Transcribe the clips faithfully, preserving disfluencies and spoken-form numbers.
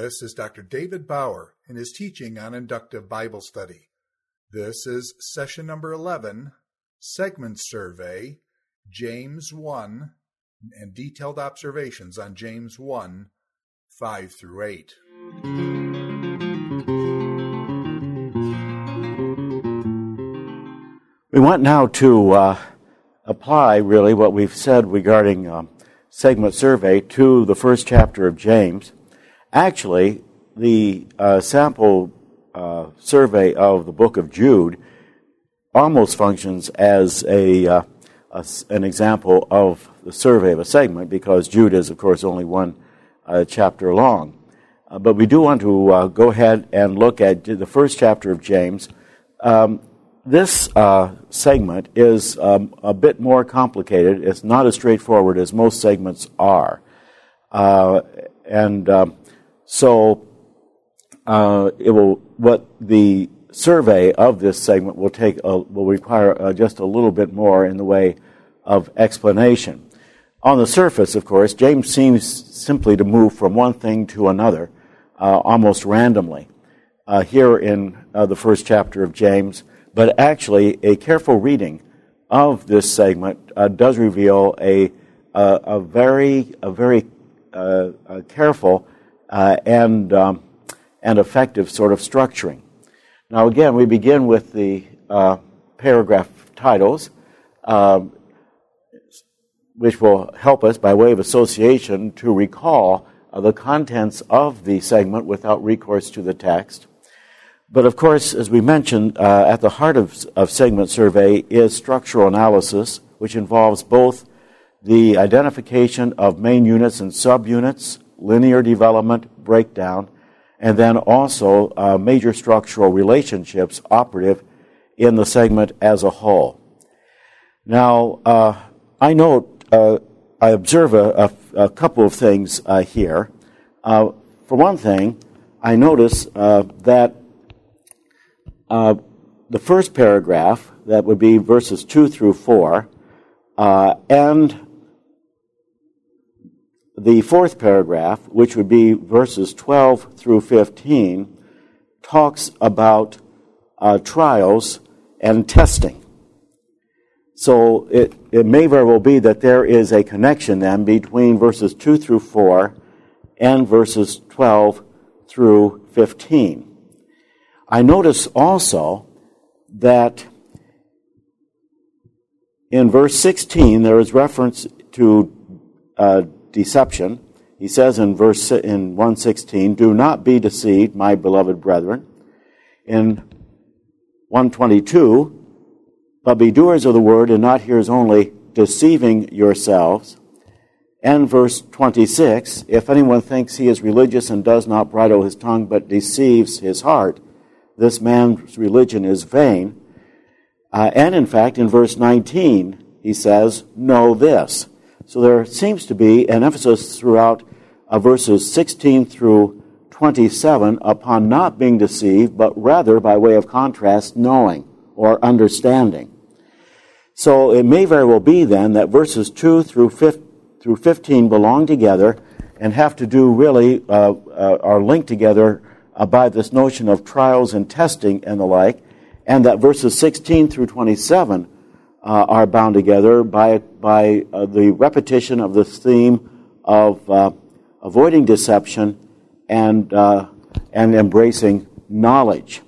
This is Doctor David Bauer in his teaching on inductive Bible study. This is session number eleven, segment survey, James one, and detailed observations on James one, five through eight. We want now to uh, apply really what we've said regarding um, segment survey to the first chapter of James. Actually, the uh, sample uh, survey of the book of Jude almost functions as a, uh, a an example of the survey of a segment, because Jude is, of course, only one uh, chapter long. Uh, but we do want to uh, go ahead and look at the first chapter of James. Um, This uh, segment is um, a bit more complicated. It's not as straightforward as most segments are. Uh, and um, so uh, it will, what the survey of this segment will take a, will require uh, just a little bit more in the way of explanation. On the surface, of course, James seems simply to move from one thing to another uh, almost randomly uh, here in uh, the first chapter of James. But actually, a careful reading of this segment uh, does reveal a a, a very a very uh, a careful uh, and um, and effective sort of structuring. Now, again, we begin with the uh, paragraph titles, uh, which will help us by way of association to recall uh, the contents of the segment without recourse to the text. But of course, as we mentioned, uh, at the heart of, of segment survey is structural analysis, which involves both the identification of main units and subunits, linear development, breakdown, and then also uh, major structural relationships operative in the segment as a whole. Now, uh, I note, uh, I observe a, a, a couple of things uh, here. Uh, for one thing, I notice uh, that Uh, the first paragraph, that would be verses two through four, uh, and the fourth paragraph, which would be verses twelve through fifteen, talks about uh, trials and testing. So it, it may very well be that there is a connection then between verses two through four and verses twelve through fifteen. I notice also that in verse sixteen there is reference to uh, deception. He says in verse in one sixteen, "Do not be deceived, my beloved brethren." In one twenty-two, "But be doers of the word and not hearers only, deceiving yourselves." And verse twenty-six, "If anyone thinks he is religious and does not bridle his tongue but deceives his heart, this man's religion is vain." Uh, and in fact, in verse nineteen, he says, "Know this." So there seems to be an emphasis throughout uh, verses sixteen through twenty-seven upon not being deceived, but rather, by way of contrast, knowing or understanding. So it may very well be then that verses two through fifteen belong together and have to do really, uh, uh, are linked together Uh, by this notion of trials and testing and the like, and that verses sixteen through twenty-seven uh, are bound together by by uh, the repetition of this theme of uh, avoiding deception and uh, and embracing knowledge.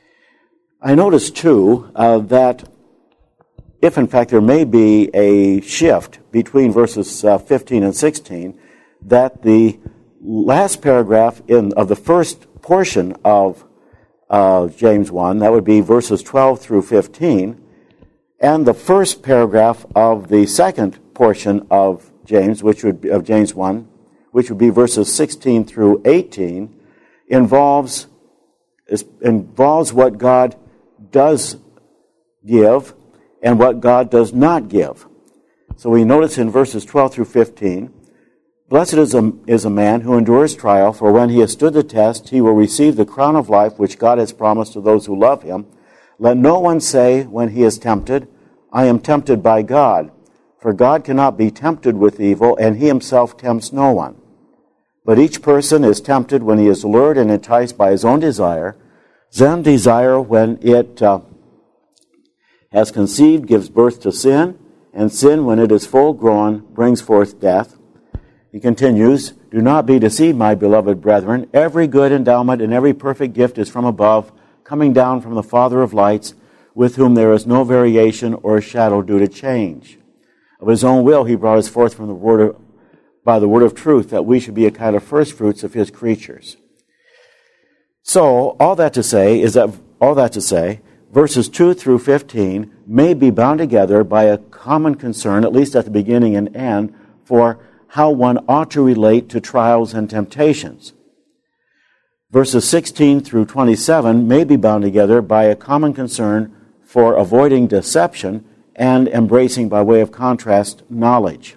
I notice too uh, that if in fact there may be a shift between verses uh, fifteen and sixteen, that the last paragraph in of the first portion of uh, James one, that would be verses twelve through fifteen, and the first paragraph of the second portion of James, which would be, of James one, which would be verses sixteen through eighteen, involves is, involves what God does give and what God does not give. So we notice in verses twelve through fifteen, "Blessed is a, is a man who endures trial, for when he has stood the test, he will receive the crown of life which God has promised to those who love him. Let no one say when he is tempted, I am tempted by God. For God cannot be tempted with evil, and he himself tempts no one. But each person is tempted when he is lured and enticed by his own desire. Then desire, when it uh, has conceived, gives birth to sin, and sin, when it is full grown, brings forth death. He continues, do not be deceived, my beloved brethren. Every good endowment and every perfect gift is from above, coming down from the Father of lights, with whom there is no variation or shadow due to change. Of his own will he brought us forth from the word of, by the word of truth, that we should be a kind of first fruits of his creatures. So, all that to say is that, all that to say, verses two through fifteen may be bound together by a common concern, at least at the beginning and end, for how one ought to relate to trials and temptations. Verses sixteen through twenty-seven may be bound together by a common concern for avoiding deception and embracing, by way of contrast, knowledge.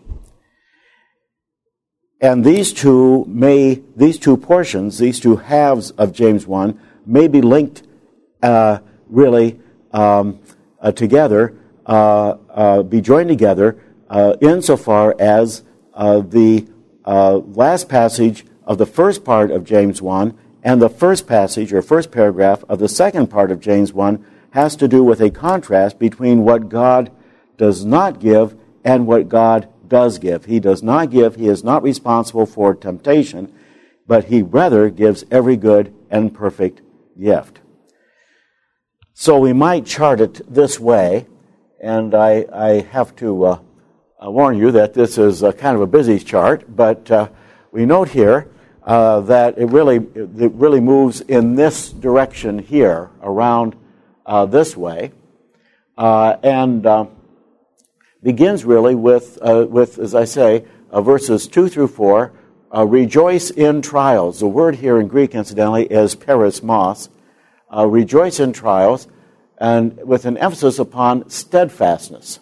And these two may, these two portions, these two halves of James one, may be linked uh, really um, uh, together, uh, uh, be joined together uh, insofar as uh, the uh, last passage of the first part of James one and the first passage or first paragraph of the second part of James one has to do with a contrast between what God does not give and what God does give. He does not give, he is not responsible for temptation, but he rather gives every good and perfect gift. So we might chart it this way, and I, I have to uh, warn you that this is a kind of a busy chart, but uh, we note here uh, that it really, it really moves in this direction here, around uh, this way, uh, and uh, begins really with, uh, with as I say, uh, verses two through four, uh, rejoice in trials. The word here in Greek, incidentally, is perismos. Uh, rejoice in trials, and with an emphasis upon steadfastness.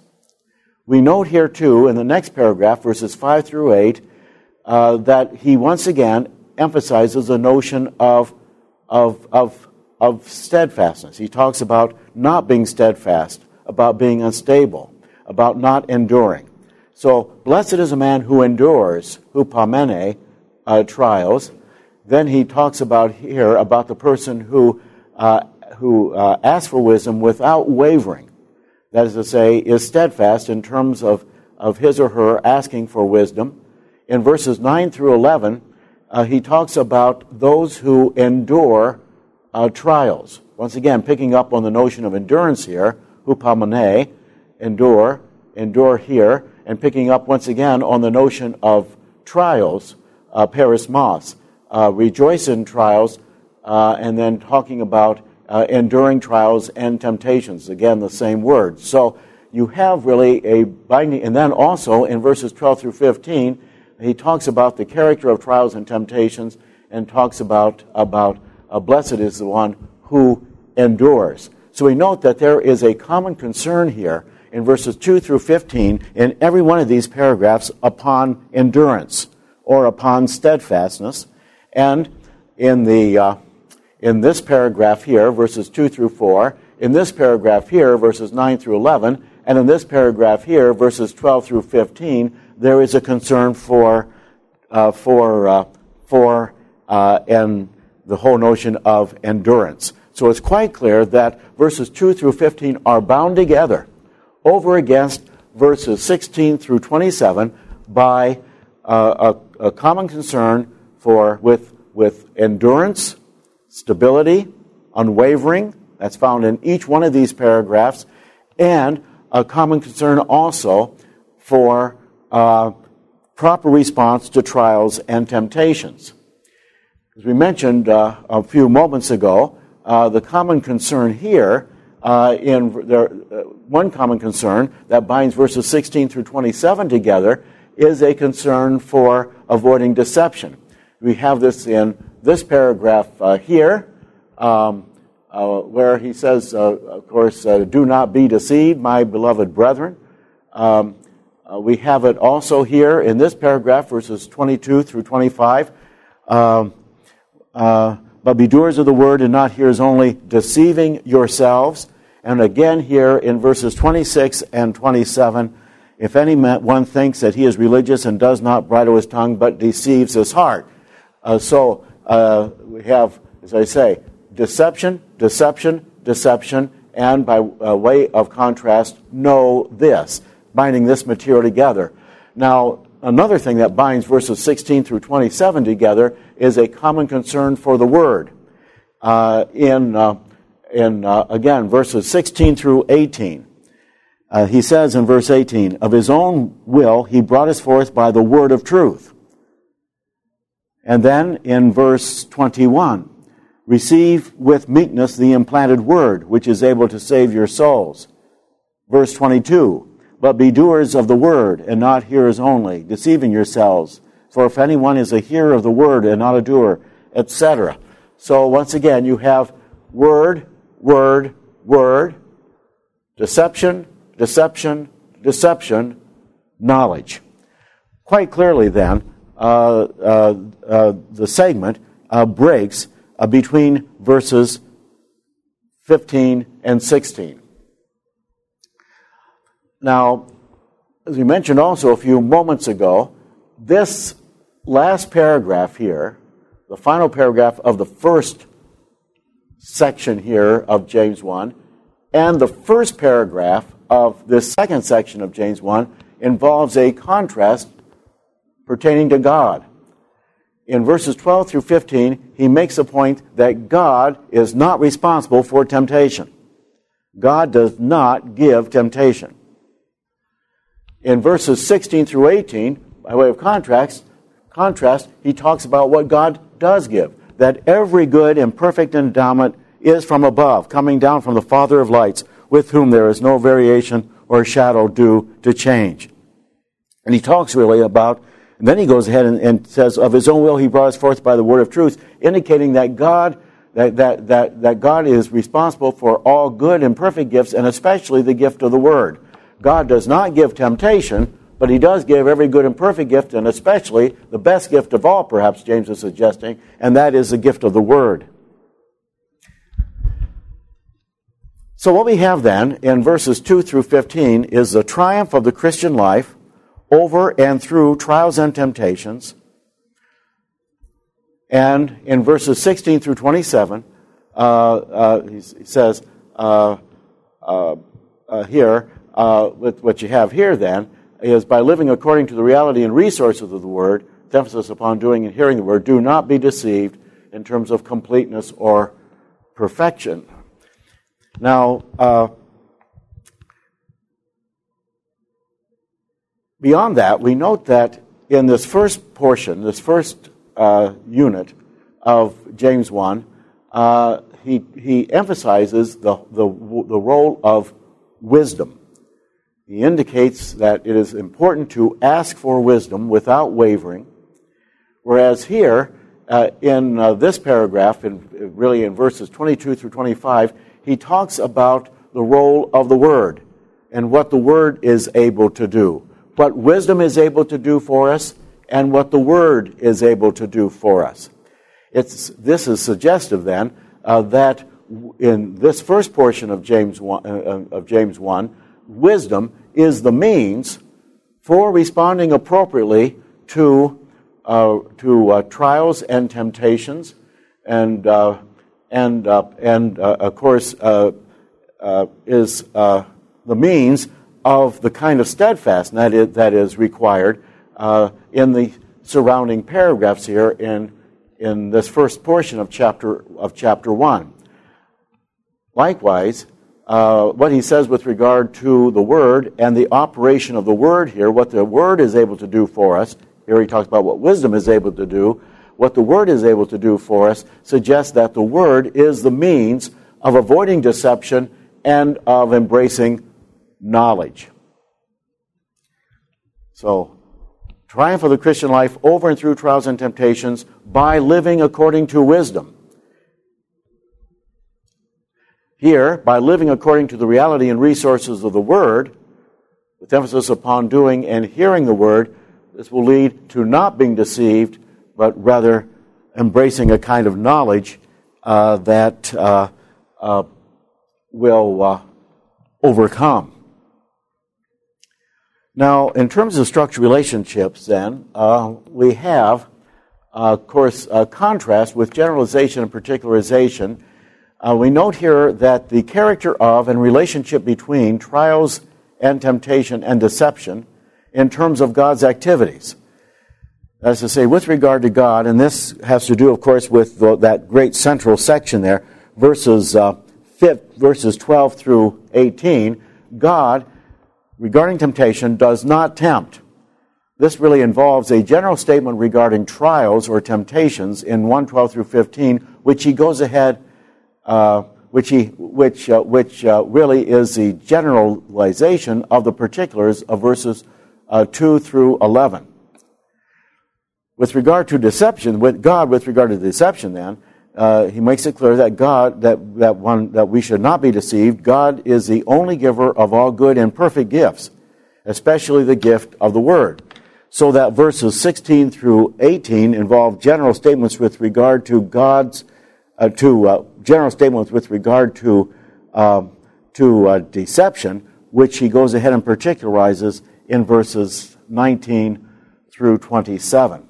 We note here, too, in the next paragraph, verses five through eight, uh, that he once again emphasizes the notion of, of, of, of steadfastness. He talks about not being steadfast, about being unstable, about not enduring. So, blessed is a man who endures, hupomene, uh, trials. Then he talks about here about the person who uh, who uh, asks for wisdom without wavering. That is to say, is steadfast in terms of, of his or her asking for wisdom. In verses nine through eleven, uh, he talks about those who endure uh, trials. Once again, picking up on the notion of endurance here, hupomene, endure, endure here, and picking up once again on the notion of trials, uh, perismos, uh, rejoice in trials, uh, and then talking about uh, enduring trials and temptations. Again, the same word. So you have really a binding, and then also in verses twelve through fifteen, he talks about the character of trials and temptations, and talks about, about uh, blessed is the one who endures. So we note that there is a common concern here in verses two through fifteen, in every one of these paragraphs, upon endurance or upon steadfastness. And in the uh, in this paragraph here, verses two through four, in this paragraph here, verses nine through eleven, and in this paragraph here, verses twelve through fifteen, there is a concern for uh, for uh, for uh, and the whole notion of endurance. So it's quite clear that verses two through fifteen are bound together over against verses sixteen through twenty-seven by uh, a, a common concern for with with endurance, stability, unwavering. That's found in each one of these paragraphs, and a common concern also for uh, proper response to trials and temptations. As we mentioned uh, a few moments ago, uh, the common concern here, uh, in there, uh, one common concern that binds verses sixteen through twenty-seven together is a concern for avoiding deception. We have this in this paragraph uh, here, um, uh, where he says, uh, of course, uh, do not be deceived, my beloved brethren. Um, uh, we have it also here in this paragraph, verses twenty-two through twenty-five. Um, uh, but be doers of the word and not hearers only, deceiving yourselves. And again here in verses twenty-six and twenty-seven, if any one thinks that he is religious and does not bridle his tongue but deceives his heart. Uh, so uh, we have, as I say, deception, deception, deception, and by uh, way of contrast, know this, binding this material together. Now, another thing that binds verses sixteen through twenty-seven together is a common concern for the Word. Uh, in, uh, in uh, again, verses sixteen through eighteen, uh, he says in verse eighteen, of his own will he brought us forth by the word of truth. And then in verse twenty-one, receive with meekness the implanted word, which is able to save your souls. Verse twenty-two, but be doers of the word, and not hearers only, deceiving yourselves. For if anyone is a hearer of the word and not a doer, et cetera. So once again, you have word, word, word, deception, deception, deception, knowledge. Quite clearly then, uh, uh, uh, the segment uh, breaks uh, between verses fifteen and sixteen. Now, as we mentioned also a few moments ago, this last paragraph here, the final paragraph of the first section here of James one, and the first paragraph of this second section of James one involves a contrast pertaining to God. In verses twelve through fifteen, he makes a point that God is not responsible for temptation. God does not give temptation. In verses sixteen through eighteen, by way of contrast, contrast, he talks about what God does give, that every good and perfect endowment is from above, coming down from the Father of lights, with whom there is no variation or shadow due to change. And he talks really about, and then he goes ahead and, and says, of his own will he brought us forth by the word of truth, indicating that God that, that, that, that God is responsible for all good and perfect gifts, and especially the gift of the word. God does not give temptation, but he does give every good and perfect gift, and especially the best gift of all, perhaps James is suggesting, and that is the gift of the Word. So what we have then in verses two through fifteen is the triumph of the Christian life over and through trials and temptations. And in verses sixteen through twenty-seven, uh, uh, he, he says uh, uh, uh, here, uh, with what you have here then, is by living according to the reality and resources of the Word, with emphasis upon doing and hearing the Word, do not be deceived in terms of completeness or perfection. Now, uh, beyond that, we note that in this first portion, this first uh, unit of James one, uh, he, he emphasizes the, the, the role of wisdom. He indicates that it is important to ask for wisdom without wavering, whereas here, uh, in uh, this paragraph, in, really in verses twenty-two through twenty-five, he talks about the role of the Word and what the Word is able to do, what wisdom is able to do for us, and what the Word is able to do for us. It's, this is suggestive then uh, that in this first portion of James one, uh, of James one, wisdom is the means for responding appropriately to uh, to uh, trials and temptations, and uh, and uh, and uh, of course uh, uh, is uh, the means of the kind of steadfastness that is, that is required uh, in the surrounding paragraphs here in in this first portion of chapter of chapter one. Likewise, Uh, what he says with regard to the Word and the operation of the Word here, what the Word is able to do for us. Here he talks about what wisdom is able to do. What the Word is able to do for us suggests that the Word is the means of avoiding deception and of embracing knowledge. So, triumph of the Christian life over and through trials and temptations by living according to wisdom. Here, by living according to the reality and resources of the Word, with emphasis upon doing and hearing the Word, this will lead to not being deceived, but rather embracing a kind of knowledge uh, that uh, uh, will uh, overcome. Now, in terms of structured relationships, then, uh, we have uh, of course, uh, contrast with generalization and particularization. Uh, we note here that the character of and relationship between trials and temptation and deception in terms of God's activities. That is to say, with regard to God, and this has to do, of course, with the, that great central section there, verses uh, fifth, verses twelve through eighteen, God, regarding temptation, does not tempt. This really involves a general statement regarding trials or temptations in one twelve through fifteen, which he goes ahead, uh, which he, which, uh, which uh, really is the generalization of the particulars of verses uh, two through eleven. With regard to deception, with God, with regard to deception, then uh, he makes it clear that God, that that one that we should not be deceived. God is the only giver of all good and perfect gifts, especially the gift of the Word. So that verses sixteen through eighteen involve general statements with regard to God's, uh, to uh, general statements with regard to uh, to uh, deception, which he goes ahead and particularizes in verses nineteen through twenty-seven.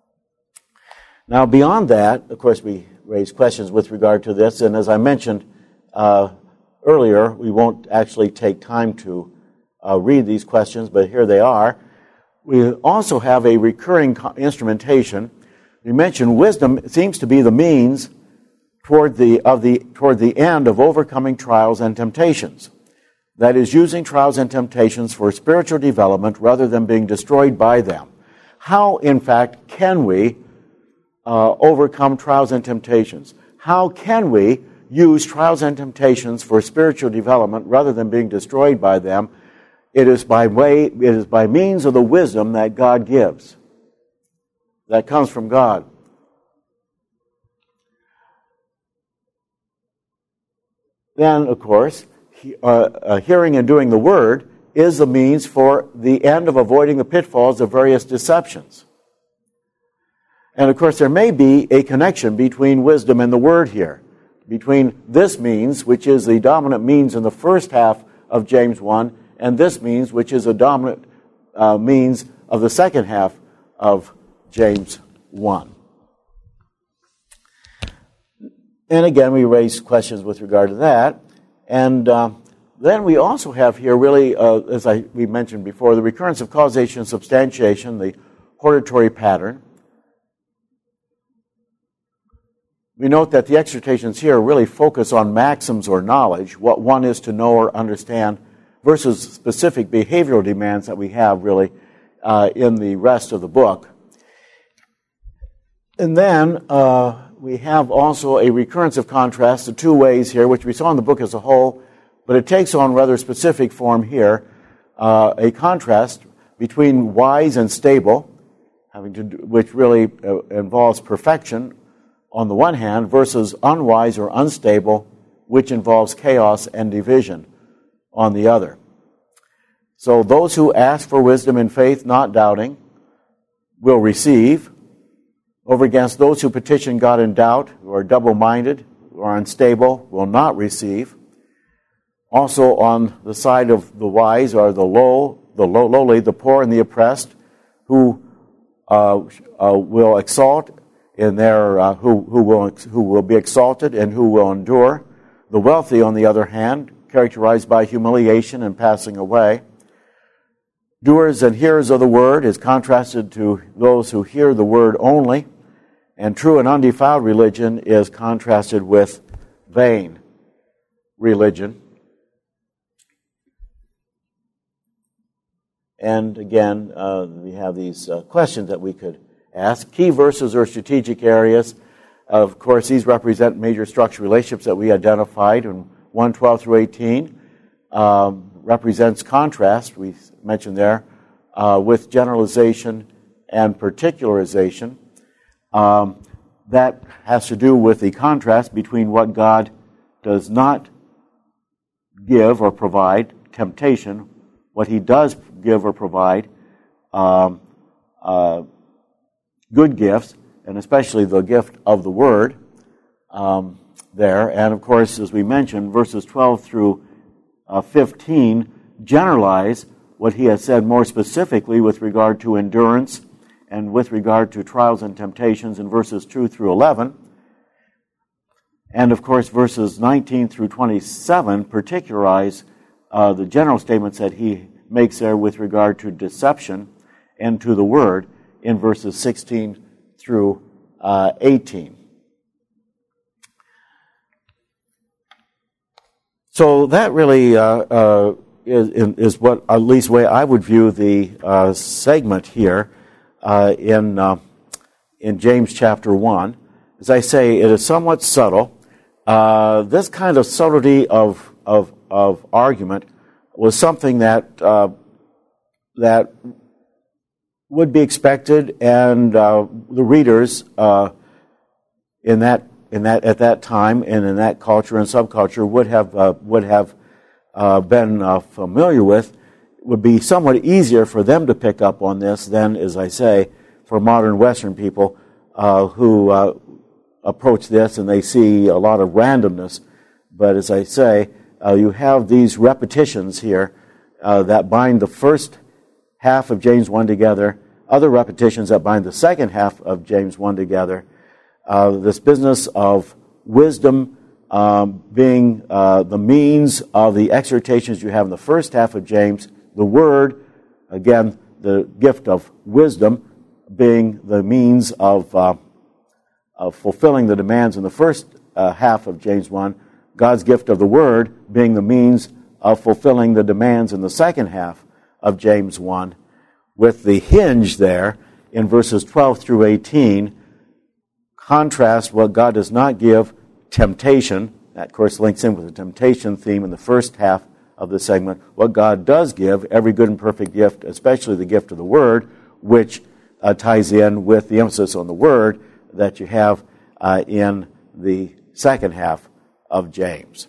Now, beyond that, of course, we raise questions with regard to this, and as I mentioned uh, earlier, we won't actually take time to uh, read these questions, but here they are. We also have a recurring instrumentation. We mentioned wisdom seems to be the means toward the of the toward the end of overcoming trials and temptations. That is, using trials and temptations for spiritual development rather than being destroyed by them. How, in fact, can we uh, overcome trials and temptations? How can we use trials and temptations for spiritual development rather than being destroyed by them? It is by way, it is by means of the wisdom that God gives. That comes from God. Then, of course, he, uh, uh, hearing and doing the Word is the means for the end of avoiding the pitfalls of various deceptions. And, of course, there may be a connection between wisdom and the Word here, between this means, which is the dominant means in the first half of James one, and this means, which is a dominant uh, means of the second half of James one. And again, we raise questions with regard to that. And uh, then we also have here really, uh, as I we mentioned before, the recurrence of causation and substantiation, the hortatory pattern. We note that the exhortations here really focus on maxims or knowledge, what one is to know or understand, versus specific behavioral demands that we have really uh, in the rest of the book. And then uh, we have also a recurrence of contrast, the two ways here, which we saw in the book as a whole, but it takes on rather specific form here, uh, a contrast between wise and stable, having to do, which really uh, involves perfection on the one hand, versus unwise or unstable, which involves chaos and division on the other. So those who ask for wisdom in faith, not doubting, will receive, over against those who petition God in doubt, who are double-minded, who are unstable, will not receive. Also on the side of the wise are the low, the low, lowly, the poor and the oppressed, who uh, uh, will exalt in their, uh, who, who will who will be exalted and who will endure. The wealthy, on the other hand, characterized by humiliation and passing away. Doers and hearers of the word is contrasted to those who hear the word only, and true and undefiled religion is contrasted with vain religion. And again, uh, we have these uh, questions that we could ask. Key verses or strategic areas. Of course, these represent major structural relationships that we identified in one twelve through eighteen. Um, represents contrast, we mentioned there, uh, with generalization and particularization. Um, that has to do with the contrast between what God does not give or provide, temptation, what He does give or provide, um, uh, good gifts, and especially the gift of the Word um, there. And of course, as we mentioned, verses twelve through uh, fifteen generalize what he has said more specifically with regard to endurance and with regard to trials and temptations in verses two through eleven. And, of course, verses nineteen through twenty-seven particularize uh, the general statements that he makes there with regard to deception and to the Word in verses sixteen through uh, eighteen. So that really uh, uh, is, is what, at least, way I would view the uh, segment here uh, in uh, in James chapter one. As I say, it is somewhat subtle. Uh, this kind of subtlety of of, of argument was something that uh, that would be expected, and uh, the readers uh, in that in that at that time and in that culture and subculture would have uh, would have uh, been uh, familiar with. It would be somewhat easier for them to pick up on this than, as I say, for modern Western people uh, who uh, approach this and they see a lot of randomness. But as I say, uh, you have these repetitions here uh, that bind the first half of James one together, other repetitions that bind the second half of James one together. Uh, this business of wisdom um, being uh, the means of the exhortations you have in the first half of James, the Word, again, the gift of wisdom being the means of, uh, of fulfilling the demands in the first uh, half of James one, God's gift of the Word being the means of fulfilling the demands in the second half of James one, with the hinge there in verses twelve through eighteen, contrast what God does not give, temptation. That, of course, links in with the temptation theme in the first half of the segment. What God does give, every good and perfect gift, especially the gift of the Word, which uh, ties in with the emphasis on the Word that you have uh, in the second half of James.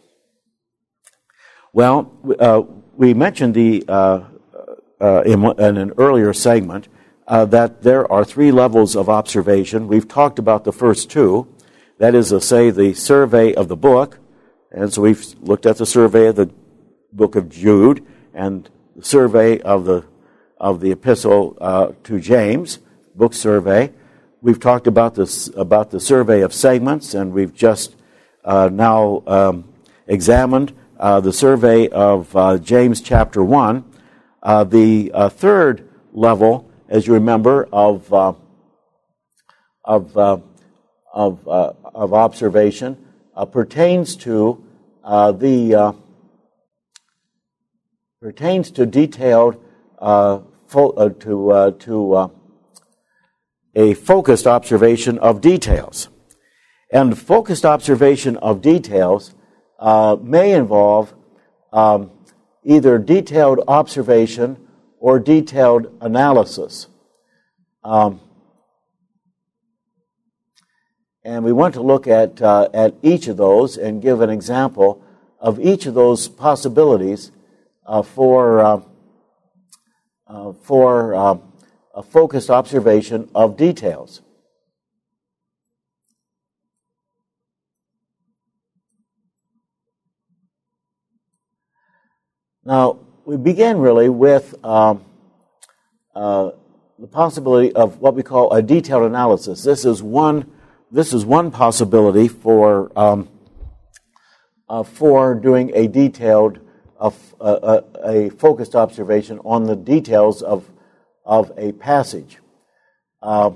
Well, uh, we mentioned the uh, uh, in, in an earlier segment uh, that there are three levels of observation. We've talked about the first two. That is to say, the survey of the book. And so we've looked at the survey of the book of Jude and the survey of the of the epistle uh, to James, book survey. We've talked about this about the survey of segments, and we've just uh, now um, examined uh, the survey of uh, James chapter one. Uh, the uh, third level, as you remember, of uh, of uh, of uh, of observation uh, pertains to uh, the uh, pertains to detailed uh, fo- uh, to uh, to uh, a focused observation of details, and focused observation of details uh, may involve um, either detailed observation or detailed analysis. Um, And we want to look at uh, at each of those and give an example of each of those possibilities uh, for uh, uh, for uh, a focused observation of details. Now, we begin really with um, uh, the possibility of what we call a detailed analysis. This is one. This is one possibility for um, uh, for doing a detailed, uh, uh, a focused observation on the details of of a passage, uh,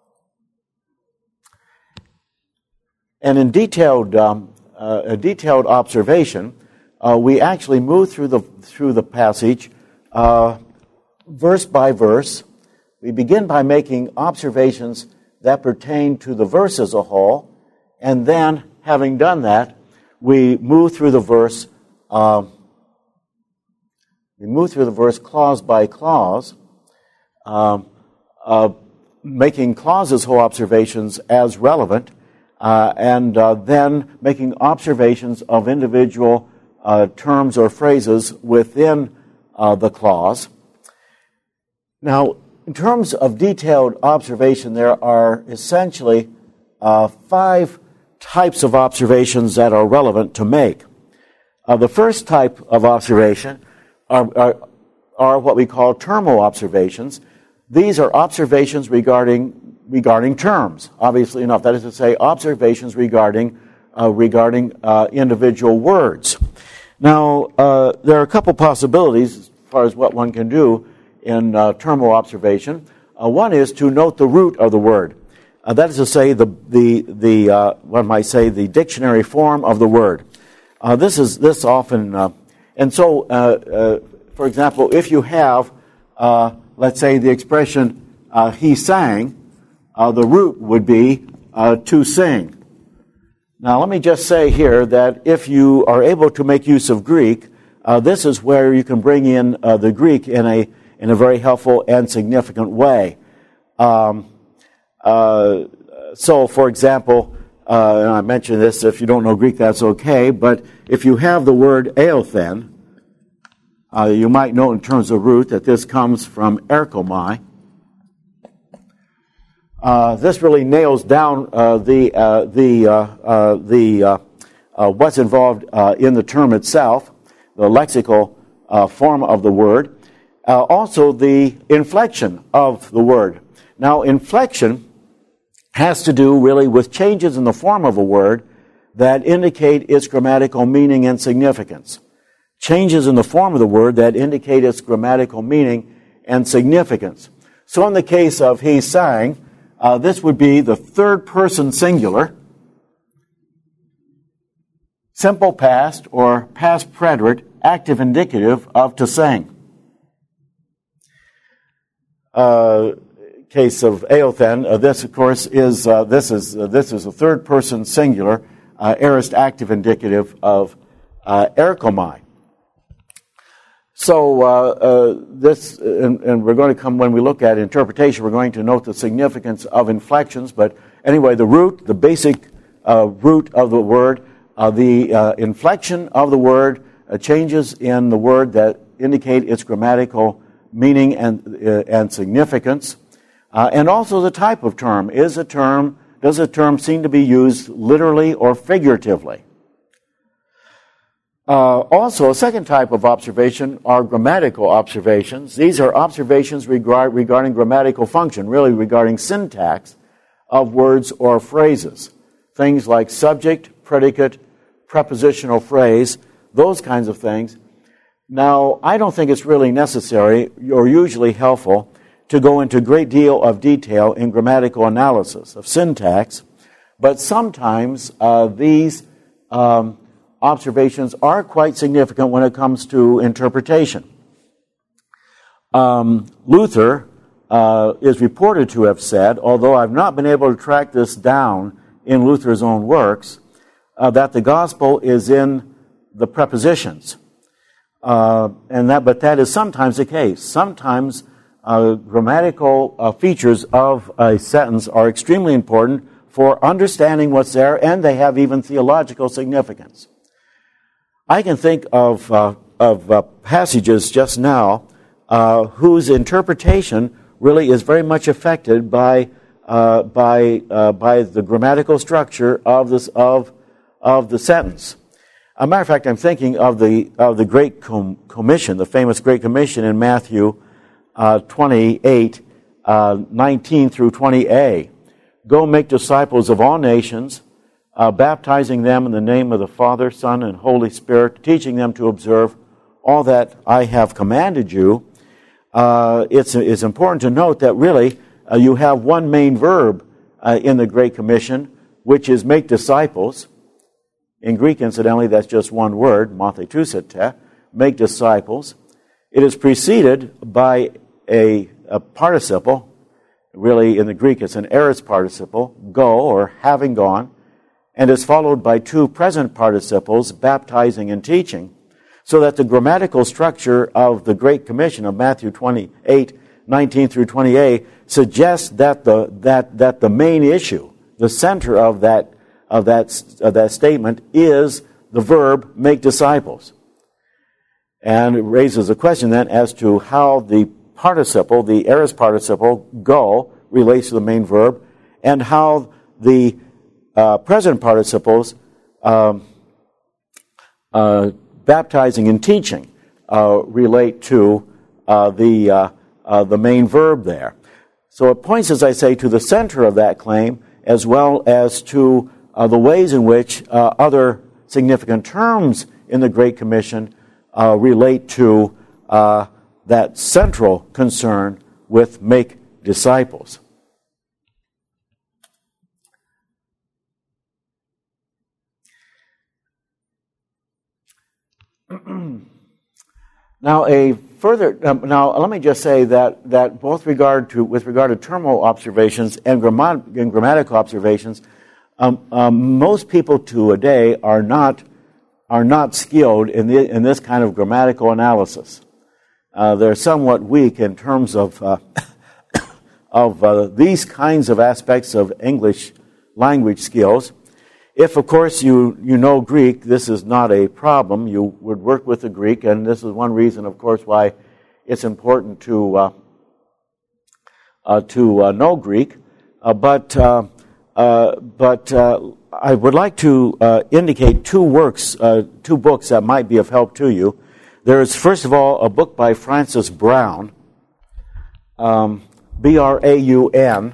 and in detailed um, uh, a detailed observation, uh, we actually move through the through the passage uh, verse by verse. We begin by making observations that pertain to the verse as a whole, and then, having done that, we move through the verse. Uh, we move through the verse clause by clause, um, uh, making clauses whole observations as relevant, uh, and uh, then making observations of individual uh, terms or phrases within uh, the clause. Now, in terms of detailed observation, there are essentially uh, five types of observations that are relevant to make. Uh, the first type of observation are, are, are what we call termo observations. these are observations regarding regarding terms, obviously enough. That is to say, observations regarding uh, regarding uh, individual words. Now, uh, there are a couple possibilities as far as what one can do in uh, terminal observation. Uh, one is to note the root of the word. Uh, that is to say, the the the uh, one might say the dictionary form of the word. Uh, this is this often, uh, and so, uh, uh, for example, if you have, uh, let's say, the expression uh, "he sang," uh, the root would be uh, "to sing." Now, let me just say here that if you are able to make use of Greek, uh, this is where you can bring in uh, the Greek in a in a very helpful and significant way. Um, uh, so, for example, uh, and I mentioned this, if you don't know Greek, that's okay, but if you have the word eothen, uh, you might know in terms of root that this comes from erkomai. Uh, this really nails down uh, the uh, the uh, uh, the uh, uh, what's involved uh, in the term itself, the lexical uh, form of the word, uh, also the inflection of the word. Now, inflection has to do really with changes in the form of a word that indicate its grammatical meaning and significance. Changes in the form of the word that indicate its grammatical meaning and significance. So, in the case of he sang, Uh, this would be the third person singular, simple past or past preterite, active indicative of to sing. Uh, case of eothen, uh, this of course is uh, this is uh, this is a third person singular, uh, aorist active indicative of uh, erkomai. So uh, uh, this, and, and we're going to come, when we look at interpretation, we're going to note the significance of inflections. But anyway, the root, the basic uh, root of the word, uh, the uh, inflection of the word, uh, changes in the word that indicate its grammatical meaning and uh, and significance, uh, and also the type of term. Is a term does a term seem to be used literally or figuratively? Uh, also, a second type of observation are grammatical observations. These are observations regard, regarding grammatical function, really regarding syntax of words or phrases. Things like subject, predicate, prepositional phrase, those kinds of things. Now, I don't think it's really necessary or usually helpful to go into a great deal of detail in grammatical analysis of syntax, but sometimes uh, these um, observations are quite significant when it comes to interpretation. Um, Luther uh, is reported to have said, although I've not been able to track this down in Luther's own works, uh, that the gospel is in the prepositions. Uh, and that, but that is sometimes the case. Sometimes uh, grammatical uh, features of a sentence are extremely important for understanding what's there, and they have even theological significance. I can think of uh, of uh, passages just now uh, whose interpretation really is very much affected by uh, by uh, by the grammatical structure of this of of the sentence. As a matter of fact, I'm thinking of the of the Great Com- Commission, the famous Great Commission in Matthew uh, twenty-eight, uh, nineteen through twenty a. Go make disciples of all nations, Uh, baptizing them in the name of the Father, Son, and Holy Spirit, teaching them to observe all that I have commanded you. Uh, it's, it's important to note that really uh, you have one main verb uh, in the Great Commission, which is make disciples. In Greek, incidentally, that's just one word, mathetusete, make disciples. It is preceded by a, a participle. Really, in the Greek, it's an aorist participle, go, or having gone, and is followed by two present participles, baptizing and teaching, so that the grammatical structure of the Great Commission of Matthew twenty-eight, nineteen through twenty a suggests that the that that the main issue, the center of that of that of that statement, is the verb make disciples. And it raises a question then as to how the participle, the aorist participle, go, relates to the main verb, and how the Uh, present participles, um, uh, baptizing and teaching, uh, relate to uh, the uh, uh, the main verb there. So it points, as I say, to the center of that claim, as well as to uh, the ways in which uh, other significant terms in the Great Commission uh, relate to uh, that central concern with make disciples. Now, a further um, now let me just say that that both regard to with regard to terminal observations and, grammat, and grammatical observations, um, um, most people today are not are not skilled in the, in this kind of grammatical analysis. Uh, they're somewhat weak in terms of uh, of uh, these kinds of aspects of English language skills. If, of course, you, you know Greek, this is not a problem. You would work with the Greek, and this is one reason, of course, why it's important to uh, uh, to uh, know Greek. Uh, but uh, uh, but uh, I would like to uh, indicate two works, uh, two books that might be of help to you. There is, first of all, a book by Francis Brown, um, B R A U N.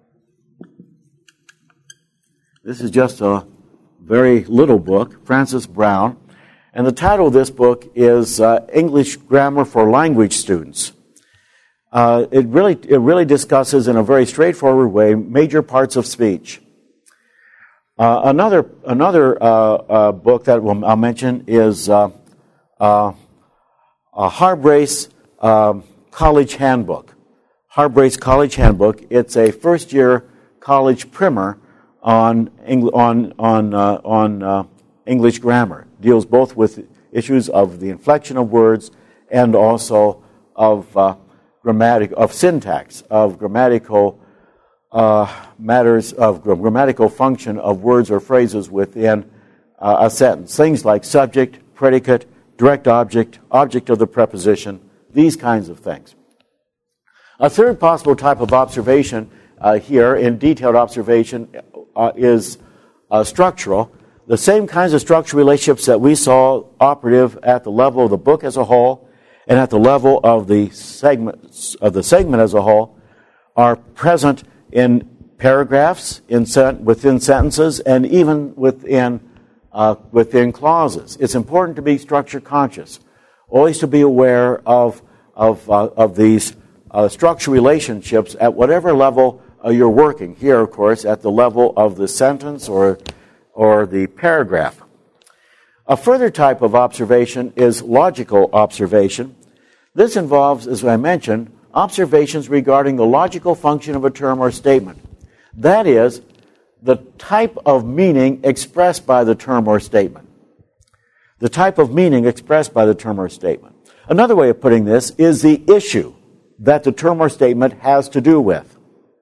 This is just a very little book, Francis Brown. And the title of this book is uh, English Grammar for Language Students. Uh, it really it really discusses in a very straightforward way major parts of speech. Uh, another another uh, uh, book that we'll, I'll mention is uh, uh, a Harbrace um, College Handbook. Harbrace College Handbook. It's a first-year college primer on on on uh, on uh, English grammar. Deals both with issues of the inflection of words and also of uh, grammatic of syntax, of grammatical uh, matters, of grammatical function of words or phrases within uh, a sentence. Things like subject, predicate, direct object, object of the preposition, these kinds of things. A third possible type of observation uh, here, in detailed observation, uh, is uh, structural. The same kinds of structural relationships that we saw operative at the level of the book as a whole and at the level of the segment of the segment as a whole are present in paragraphs, in sen- within sentences, and even within uh, within clauses. It's important to be structure conscious, always to be aware of of uh, of these uh, structural relationships at whatever level uh, you're working. Here, of course, at the level of the sentence or or the paragraph. A further type of observation is logical observation. This involves, as I mentioned, observations regarding the logical function of a term or statement. That is, the type of meaning expressed by the term or statement. The type of meaning expressed by the term or statement. Another way of putting this is the issue that the term or statement has to do with.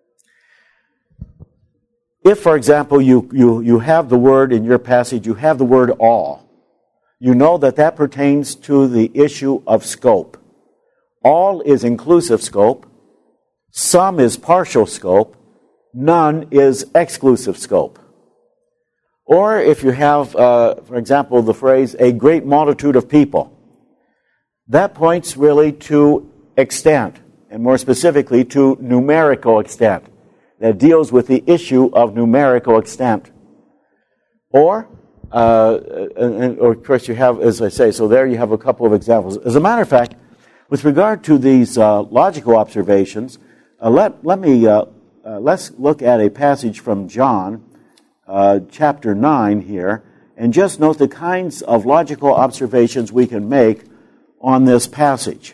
If, for example, you, you, you have the word in your passage, you have the word all, you know that that pertains to the issue of scope. All is inclusive scope, some is partial scope, none is exclusive scope. Or if you have, uh, for example, the phrase, a great multitude of people, that points really to extent, and more specifically to numerical extent. That deals with the issue of numerical extent. Or, uh, and, and, or of course you have, as I say, so there you have a couple of examples. As a matter of fact, with regard to these uh, logical observations, uh, let, let me, uh, uh, let's look at a passage from John, uh, chapter nine here, and just note the kinds of logical observations we can make on this passage.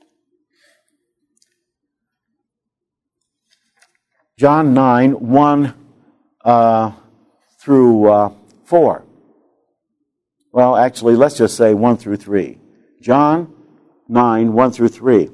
John nine, one uh, through uh, four. Well, actually, let's just say one through three. John nine, one through three.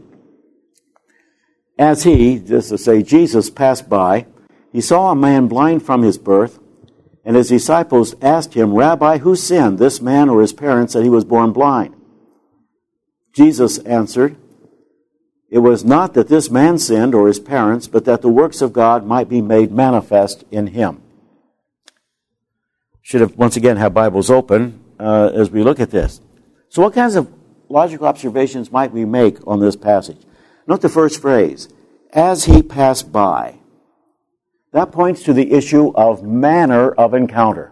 As he, just to say, Jesus passed by, he saw a man blind from his birth, and his disciples asked him, Rabbi, who sinned, this man or his parents, that he was born blind? Jesus answered, it was not that this man sinned or his parents, but that the works of God might be made manifest in him. Should have, once again, have Bibles open uh, as we look at this. So what kinds of logical observations might we make on this passage? Note the first phrase, as he passed by. That points to the issue of manner of encounter.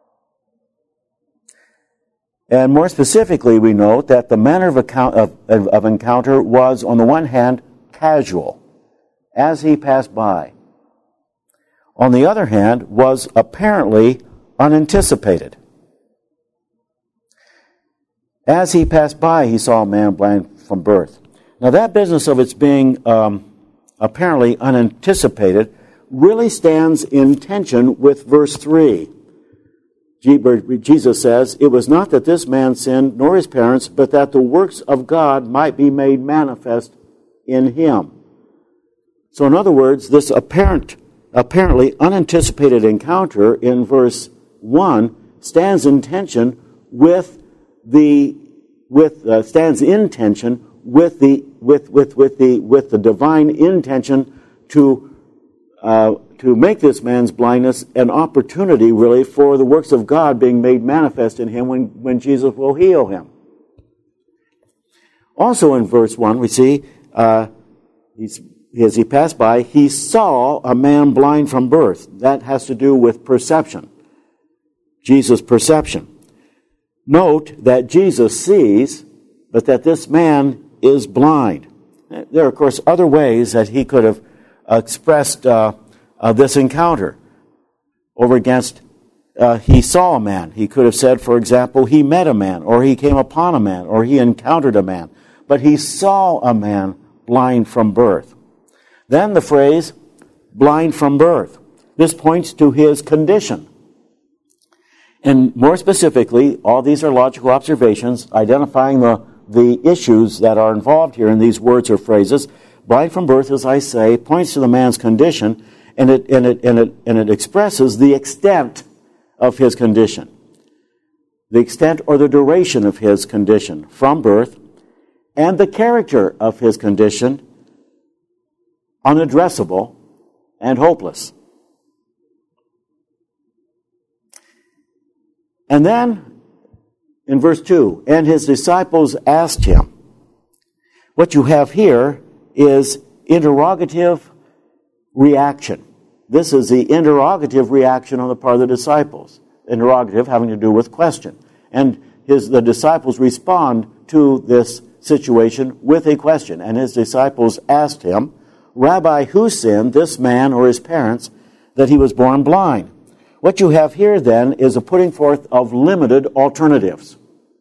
And more specifically, we note that the manner of, account, of, of, of encounter was, on the one hand, casual, as he passed by. On the other hand, was apparently unanticipated. As he passed by, he saw a man blind from birth. Now, that business of its being um, apparently unanticipated really stands in tension with verse three. Jesus says, "It was not that this man sinned, nor his parents, but that the works of God might be made manifest in him." So in other words, this apparent, apparently unanticipated encounter in verse one stands in tension with the with uh, stands in tension with the with with with the with the divine intention to uh, to make this man's blindness an opportunity, really, for the works of God being made manifest in him when, when Jesus will heal him. Also in verse one, we see, uh, he's, as he passed by, he saw a man blind from birth. That has to do with perception. Jesus' perception. Note that Jesus sees, but that this man is blind. There are, of course, other ways that he could have expressed uh, uh, this encounter over against uh, he saw a man. He could have said, for example, he met a man, or he came upon a man, or he encountered a man. But he saw a man blind from birth. Then the phrase, blind from birth. This points to his condition. And more specifically, all these are logical observations identifying the, the issues that are involved here in these words or phrases. Blind from birth, as I say, points to the man's condition, and it, and it, and it, and it expresses the extent of his condition. The extent or the duration of his condition from birth, and the character of his condition, unaddressable and hopeless. And then, in verse two, and his disciples asked him. What you have here is interrogative reaction. This is the interrogative reaction on the part of the disciples. Interrogative having to do with question. And his the disciples respond to this situation with a question. And his disciples asked him, "Rabbi, who sinned, this man or his parents, that he was born blind?" What you have here, then, is a putting forth of limited alternatives.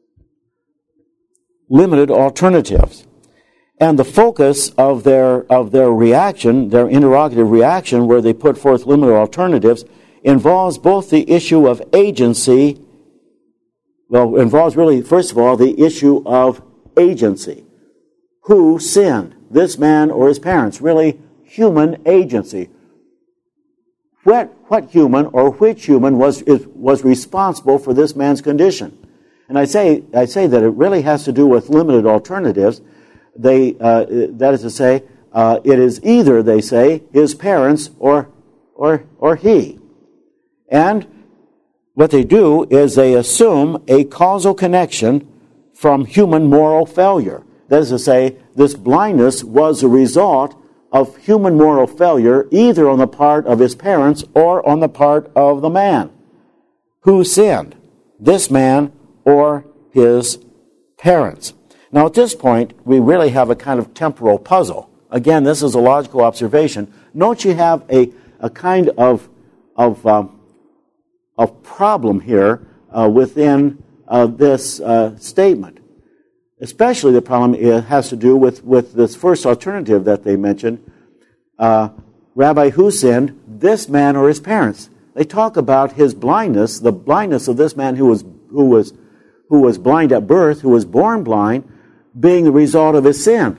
Limited alternatives. And the focus of their of their reaction, their interrogative reaction, where they put forth limited alternatives, involves both the issue of agency, well, involves really, first of all, the issue of agency. Who sinned? This man or his parents? Really, human agency. What, what human or which human was, is, was responsible for this man's condition? And I say, I say that it really has to do with limited alternatives. They, uh, that is to say, uh, it is either, they say, his parents or, or, or he. And what they do is they assume a causal connection from human moral failure. That is to say, this blindness was a result of human moral failure, either on the part of his parents or on the part of the man. Who sinned? This man or his parents? Now, at this point, we really have a kind of temporal puzzle. Again, this is a logical observation. Note you have a, a kind of, of, um, of problem here uh, within uh, this uh, statement. Especially the problem it has to do with, with this first alternative that they mentioned. Uh, Rabbi, who sinned, this man or his parents? They talk about his blindness, the blindness of this man who was, who was, who was blind at birth, who was born blind, being the result of his sin.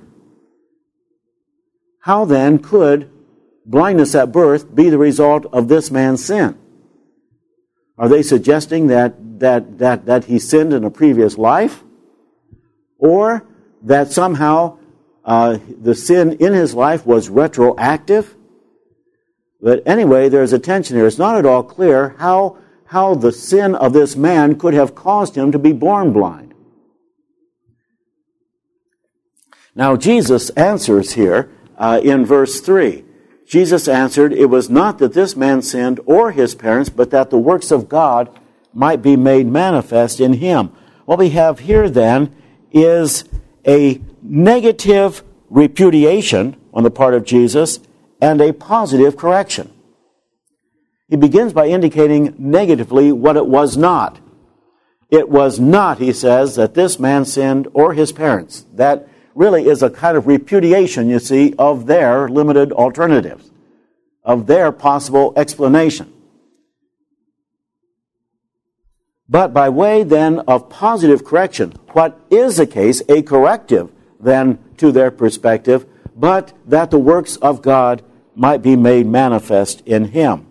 How then could blindness at birth be the result of this man's sin? Are they suggesting that, that, that, that he sinned in a previous life? Or that somehow uh, the sin in his life was retroactive? But anyway, there's a tension here. It's not at all clear how, how the sin of this man could have caused him to be born blind. Now, Jesus answers here uh, in verse three. Jesus answered, "It was not that this man sinned or his parents, but that the works of God might be made manifest in him." What we have here then is a negative repudiation on the part of Jesus and a positive correction. He begins by indicating negatively what it was not. It was not, he says, that this man sinned or his parents. That really is a kind of repudiation, you see, of their limited alternatives, of their possible explanation. But by way then of positive correction, what is the case, a corrective then to their perspective, but that the works of God might be made manifest in him.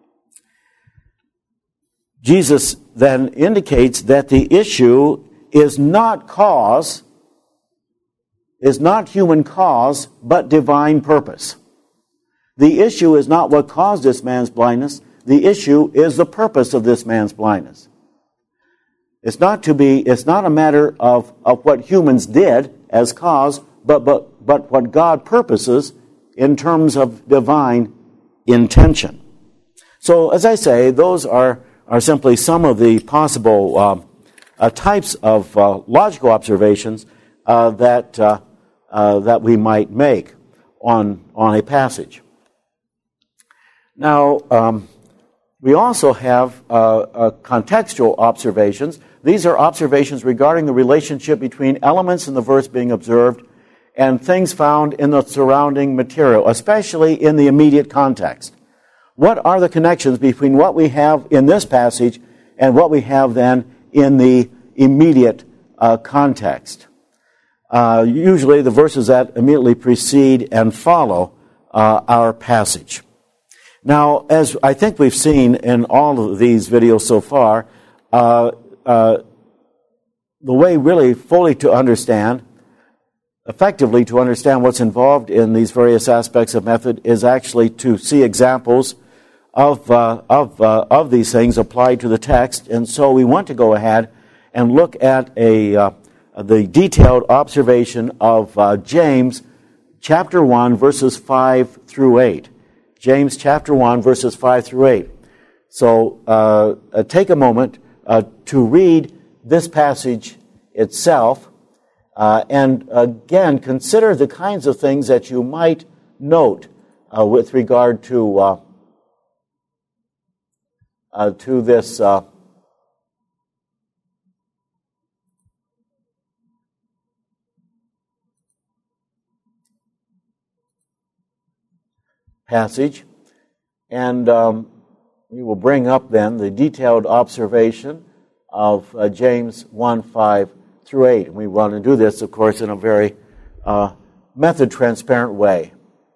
Jesus then indicates that the issue is not cause, is not human cause, but divine purpose. The issue is not what caused this man's blindness. The issue is the purpose of this man's blindness. It's not to be, it's not a matter of, of what humans did as cause, but, but, but what God purposes in terms of divine intention. So, as I say, those are, are simply some of the possible uh, uh, types of uh, logical observations uh, that, uh, uh, that we might make on, on a passage. Now, um, we also have uh, uh, contextual observations. These are observations regarding the relationship between elements in the verse being observed and things found in the surrounding material, especially in the immediate context. What are the connections between what we have in this passage and what we have then in the immediate uh, context? Uh, usually the verses that immediately precede and follow uh, our passage. Now, as I think we've seen in all of these videos so far, uh, uh, the way really fully to understand, effectively to understand what's involved in these various aspects of method is actually to see examples of uh, of uh, of these things applied to the text. And so we want to go ahead and look at a uh, the detailed observation of uh, James chapter one, verses five through eight. James chapter one, verses five through eight. So uh, uh, take a moment uh, to read this passage itself, uh, and again, consider the kinds of things that you might note uh, with regard to uh, uh, to this uh, passage, and um, we will bring up then the detailed observation of uh, James one, five through eight. And we want to do this, of course, in a very uh, method transparent way.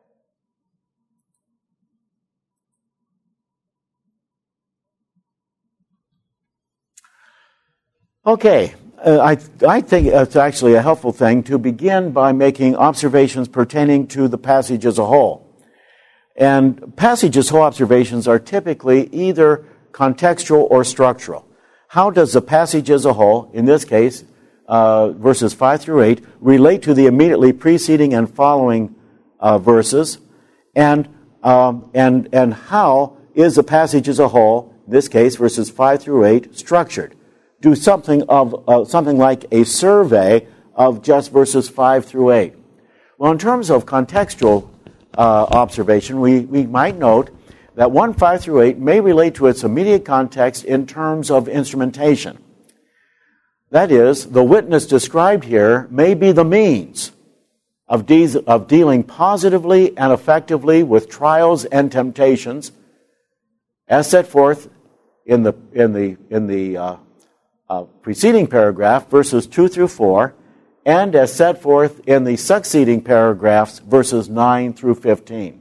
Okay, uh, I, I think it's actually a helpful thing to begin by making observations pertaining to the passage as a whole. And passage as whole observations are typically either contextual or structural. How does the passage as a whole, in this case, uh, verses five through eight, relate to the immediately preceding and following uh, verses? And, um, and, and how is the passage as a whole, in this case, verses five through eight, structured? Do something of uh, something like a survey of just verses five through eight. Well, in terms of contextual uh, observation, we, we might note that one, five through eight may relate to its immediate context in terms of instrumentation. That is, the witness described here may be the means of, de- of dealing positively and effectively with trials and temptations, as set forth in the in the in the uh, uh, preceding paragraph, verses two through four, and as set forth in the succeeding paragraphs, verses nine through fifteen.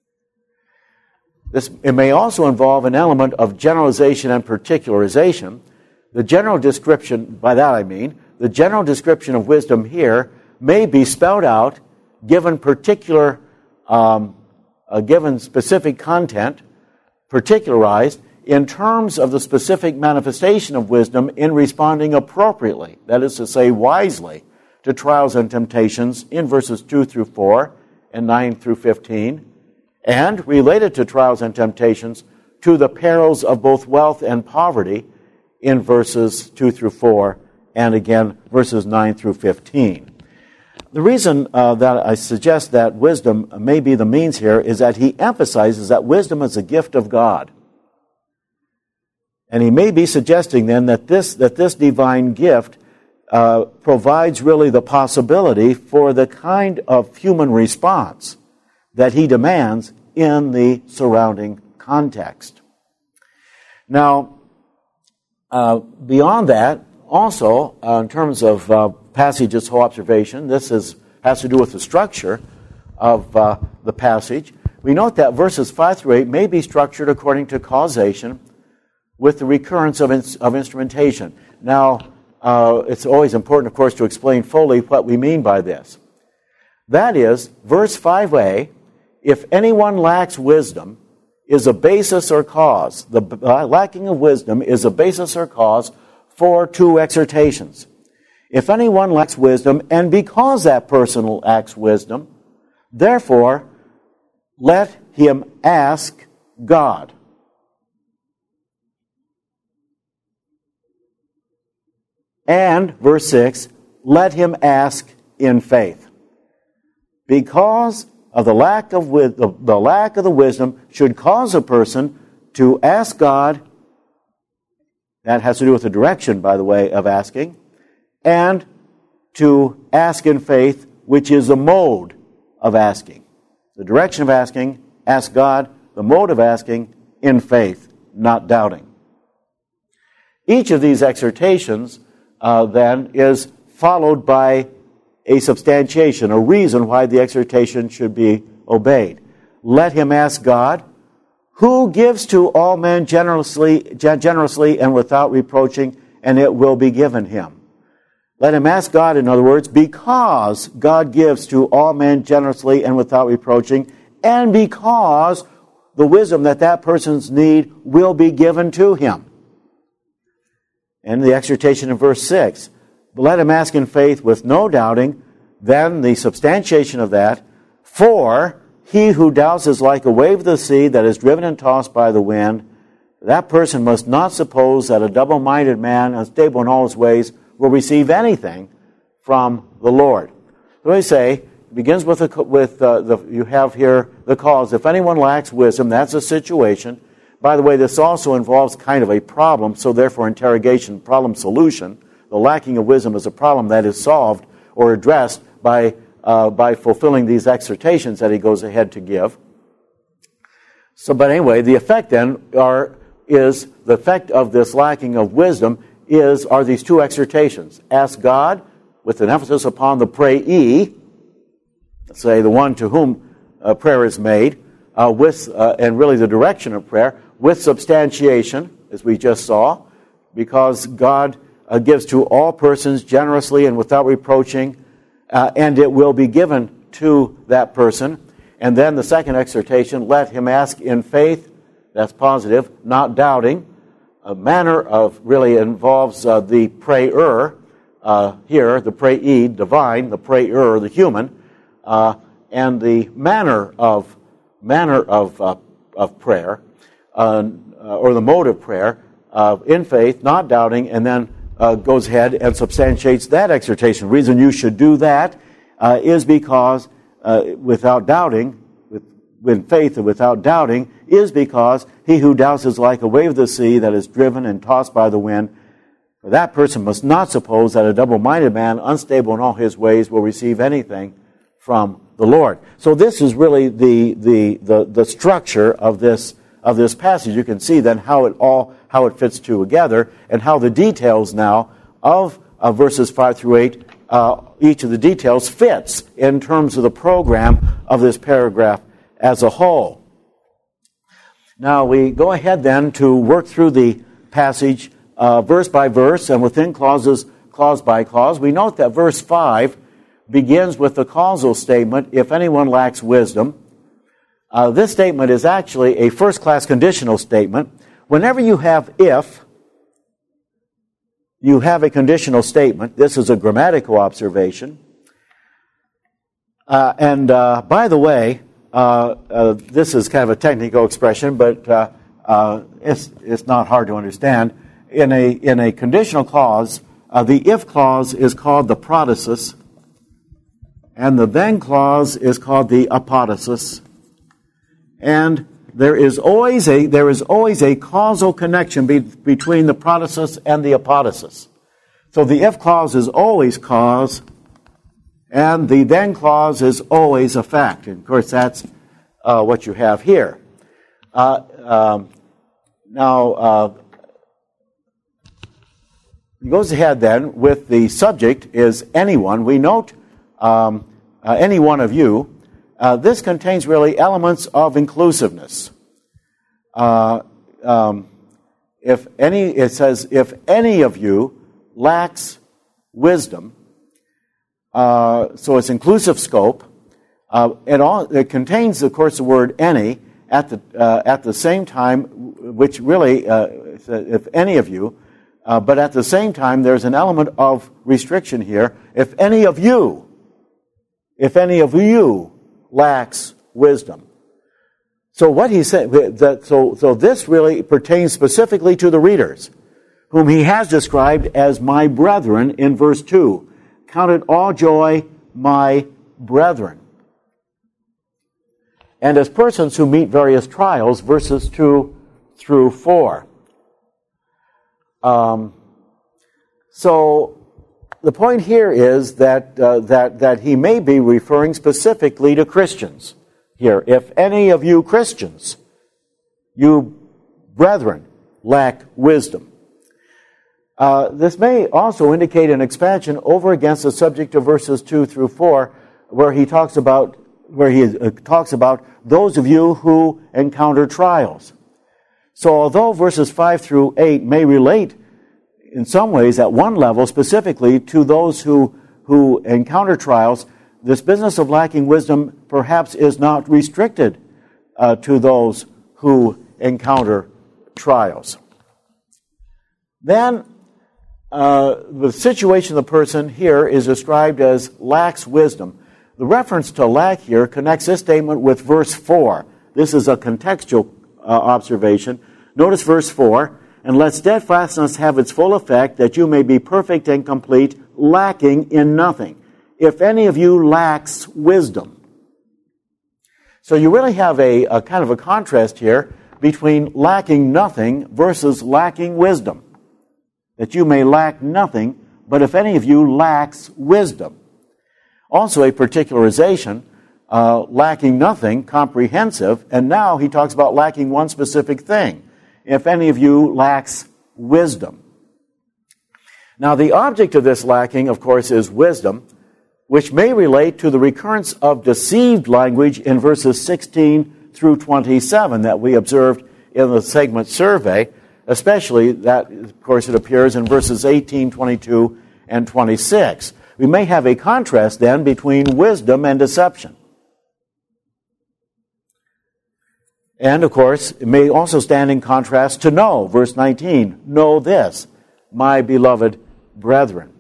This, it may also involve an element of generalization and particularization. The general description, by that I mean, the general description of wisdom here may be spelled out, given particular, um, uh, given specific content, particularized, in terms of the specific manifestation of wisdom in responding appropriately, that is to say, wisely, to trials and temptations in verses two through four, and nine through fifteen, and related to trials and temptations, to the perils of both wealth and poverty in verses two through four, and again, verses nine through fifteen. The reason uh, that I suggest that wisdom may be the means here is that he emphasizes that wisdom is a gift of God. And he may be suggesting then that this, that this divine gift uh, provides really the possibility for the kind of human response that he demands in the surrounding context. Now, uh, beyond that, also, uh, in terms of uh, passage's whole observation, this is, has to do with the structure of uh, the passage. We note that verses five through eight may be structured according to causation with the recurrence of, ins- of instrumentation. Now, uh, it's always important, of course, to explain fully what we mean by this. That is, verse five a, if anyone lacks wisdom, is a basis or cause. The uh, lacking of wisdom is a basis or cause for two exhortations. If anyone lacks wisdom, and because that person lacks wisdom, therefore, let him ask God. And, verse six, let him ask in faith. Because of the lack of wi- the, the lack of the wisdom should cause a person to ask God. That has to do with the direction, by the way, of asking, and to ask in faith, which is the mode of asking. The direction of asking, ask God. The mode of asking, in faith, not doubting. Each of these exhortations, uh, then, is followed by a substantiation, a reason why the exhortation should be obeyed. Let him ask God, who gives to all men generously, generously and without reproaching, and it will be given him. Let him ask God, in other words, because God gives to all men generously and without reproaching, and because the wisdom that that person's need will be given to him. And the exhortation in verse six, let him ask in faith with no doubting, then the substantiation of that, for he who doubts is like a wave of the sea that is driven and tossed by the wind. That person must not suppose that a double-minded man, unstable in all his ways, will receive anything from the Lord. So we say, it begins with, the, with uh, the, you have here the cause. If anyone lacks wisdom, that's a situation. By the way, this also involves kind of a problem, so therefore interrogation, problem, solution. The lacking of wisdom is a problem that is solved or addressed by uh, by fulfilling these exhortations that he goes ahead to give. So, but anyway, the effect then are is the effect of this lacking of wisdom is are these two exhortations: ask God, with an emphasis upon the prayee, let's say the one to whom uh, prayer is made, uh, with uh, and really the direction of prayer, with substantiation, as we just saw, because God uh, gives to all persons generously and without reproaching, uh, and it will be given to that person. And then the second exhortation, let him ask in faith, that's positive, not doubting. A manner of really involves uh, the prayer, uh, here, the prayee, divine, the prayer, the human, uh, and the manner of manner of uh, of prayer, uh, or the mode of prayer, uh, in faith, not doubting, and then uh, goes ahead and substantiates that exhortation. The reason you should do that uh, is because uh, without doubting, with, with faith and without doubting, is because he who doubts is like a wave of the sea that is driven and tossed by the wind. For that person must not suppose that a double-minded man, unstable in all his ways, will receive anything from the Lord. So this is really the the the, the structure of this of this passage. You can see then how it all how it fits together, and how the details now of, of verses five through eight, uh, each of the details fits in terms of the program of this paragraph as a whole. Now we go ahead then to work through the passage uh, verse by verse and within clauses, clause by clause. We note that verse five begins with the causal statement, if anyone lacks wisdom. Uh, this statement is actually a first-class conditional statement. Whenever you have if, you have a conditional statement. This is a grammatical observation. Uh, and uh, by the way, uh, uh, this is kind of a technical expression, but uh, uh, it's it's not hard to understand. In a in a conditional clause, uh, the if clause is called the protasis, and the then clause is called the apodosis. And there is always a there is always a causal connection be, between the protasis and the apodosis. So the if clause is always cause, and the then clause is always effect. And of course, that's uh, what you have here. Uh, um, now, uh, it goes ahead then with the subject is anyone. We note um, uh, any one of you. Uh, this contains really elements of inclusiveness. Uh, um, if any, it says, if any of you lacks wisdom, uh, so it's inclusive scope. Uh, it, all, it contains, of course, the word any at the uh, at the same time, which really, uh, if any of you, uh, but at the same time, there's an element of restriction here. If any of you, if any of you lacks wisdom. So what he said, that, so, so this really pertains specifically to the readers, whom he has described as my brethren in verse two. Count it all joy, my brethren. And as persons who meet various trials, verses two through four. Um, so the point here is that, uh, that, that he may be referring specifically to Christians here. If any of you Christians, you brethren, lack wisdom. Uh, this may also indicate an expansion over against the subject of verses two through four, where he talks about where he uh, talks about those of you who encounter trials. So although verses five through eight may relate in some ways at one level specifically to those who, who encounter trials, this business of lacking wisdom perhaps is not restricted uh, to those who encounter trials. Then uh, the situation of the person here is described as lacks wisdom. The reference to lack here connects this statement with verse four. This is a contextual uh, observation. Notice verse four, and let steadfastness have its full effect, that you may be perfect and complete, lacking in nothing. If any of you lacks wisdom. So you really have a, a kind of a contrast here between lacking nothing versus lacking wisdom. That you may lack nothing, but if any of you lacks wisdom. Also a particularization, uh, lacking nothing, comprehensive, and now he talks about lacking one specific thing. If any of you lacks wisdom. Now the object of this lacking, of course, is wisdom, which may relate to the recurrence of deceived language in verses sixteen through twenty-seven that we observed in the segment survey, especially that, of course, it appears in verses eighteen, twenty-two, and twenty-six. We may have a contrast then between wisdom and deception. And, of course, it may also stand in contrast to know. Verse nineteen, know this, my beloved brethren.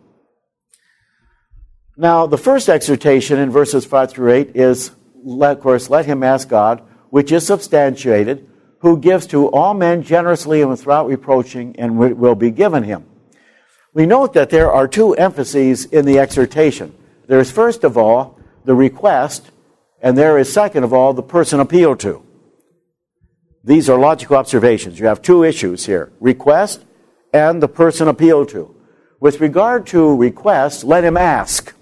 Now, the first exhortation in verses five through eight is, of course, let him ask God, which is substantiated, who gives to all men generously and without reproaching, and will be given him. We note that there are two emphases in the exhortation. There is, first of all, the request, and there is, second of all, the person appealed to. These are logical observations. You have two issues here, request and the person appealed to. With regard to request, let him ask.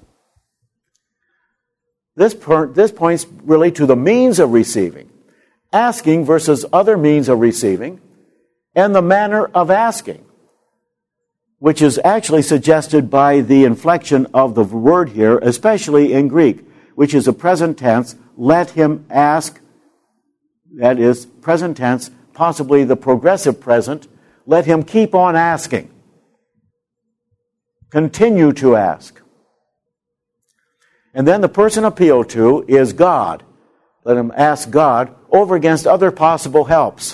This, per, this points really to the means of receiving. Asking versus other means of receiving, and the manner of asking, which is actually suggested by the inflection of the word here, especially in Greek, which is a present tense, let him ask. That is, present tense, possibly the progressive present. Let him keep on asking. Continue to ask. And then the person appealed to is God. Let him ask God over against other possible helps.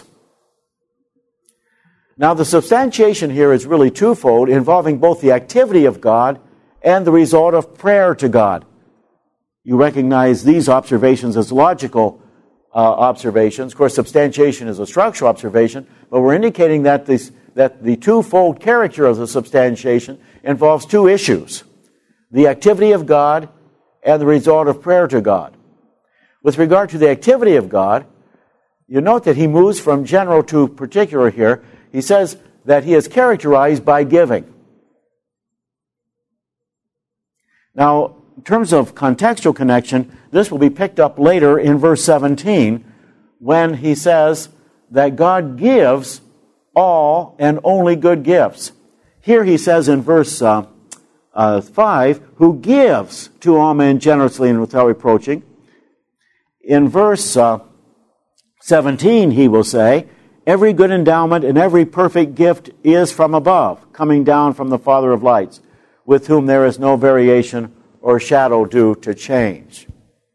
Now the substantiation here is really twofold, involving both the activity of God and the result of prayer to God. you recognize these observations as logical uh, observations. Of course, substantiation is a structural observation, but we're indicating that, this, that the twofold character of the substantiation involves two issues: the activity of God and the result of prayer to God. With regard to the activity of God, you note that he moves from general to particular here. He says that he is characterized by giving. Now, in terms of contextual connection, this will be picked up later in verse seventeen when he says that God gives all and only good gifts. Here he says in verse uh, uh, five, who gives to all men generously and without reproaching. In verse uh, seventeen, he will say, every good endowment and every perfect gift is from above, coming down from the Father of lights, with whom there is no variation or shadow due to change.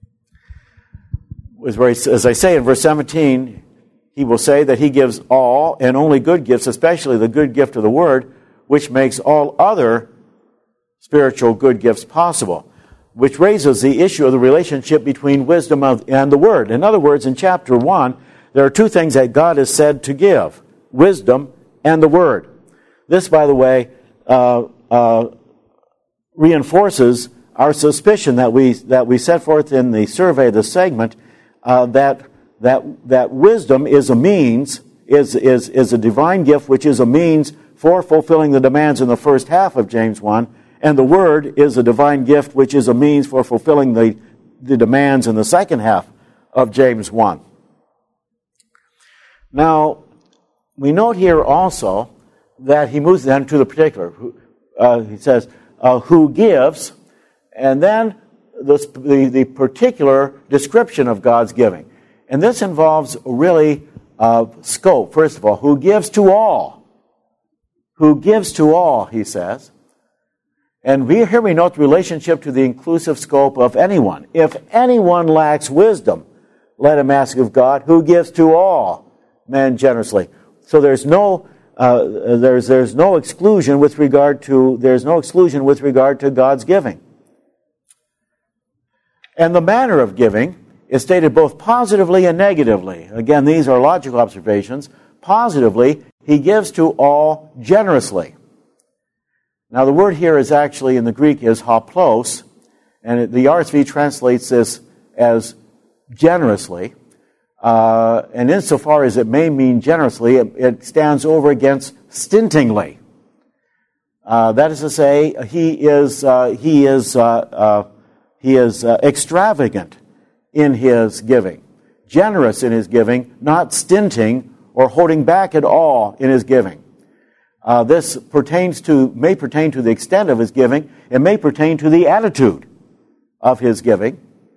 As I say in verse seventeen, he will say that he gives all and only good gifts, especially the good gift of the Word, which makes all other spiritual good gifts possible, which raises the issue of the relationship between wisdom and the Word. In other words, in chapter one, there are two things that God is said to give: wisdom and the Word. This, by the way, uh, uh, reinforces our suspicion that we that we set forth in the survey, the segment, uh, that that that wisdom is a means, is is is a divine gift, which is a means for fulfilling the demands in the first half of James one, and the Word is a divine gift, which is a means for fulfilling the the demands in the second half of James one. Now, we note here also that he moves then to the particular. Uh, he says, uh, who gives, and then the, the, the particular description of God's giving. And this involves really uh, scope. First of all, who gives to all. Who gives to all, he says. And we, here we note the relationship to the inclusive scope of anyone. If anyone lacks wisdom, let him ask of God, who gives to all men generously. So there's no uh, there's there's no exclusion with regard to there's no exclusion with regard to God's giving. And the manner of giving is stated both positively and negatively. Again, these are logical observations. Positively, he gives to all generously. Now, the word here is actually in the Greek is hoplos, and the R S V translates this as generously. Uh, and insofar as it may mean generously, it, it stands over against stintingly. Uh, that is to say, he is uh, he is uh, uh, he is uh, extravagant in his giving, generous in his giving, not stinting or holding back at all in his giving. Uh, this pertains to may pertain to the extent of his giving. It may pertain to the attitude of his giving.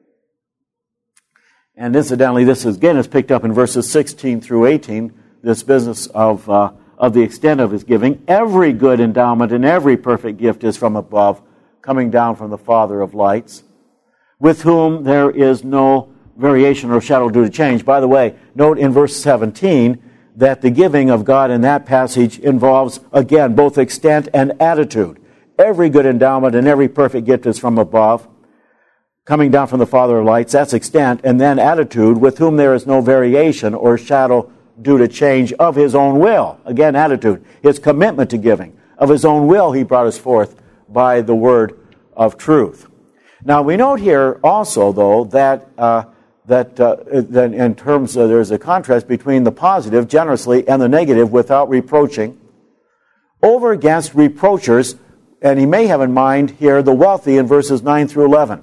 And incidentally, this is, again is picked up in verses sixteen through eighteen, this business of uh, of the extent of his giving. Every good endowment and every perfect gift is from above, coming down from the Father of lights, with whom there is no variation or shadow due to change. By the way, note in verse seventeen that the giving of God in that passage involves, again, both extent and attitude. Every good endowment and every perfect gift is from above, coming down from the Father of lights. That's extent. And then attitude, with whom there is no variation or shadow due to change of his own will. Again, attitude. His commitment to giving. Of his own will, he brought us forth by the word of truth. Now, we note here also, though, that uh, that, uh, that in terms of, there's a contrast between the positive, generously, and the negative, without reproaching, over against reproachers, and he may have in mind here the wealthy in verses nine through eleven.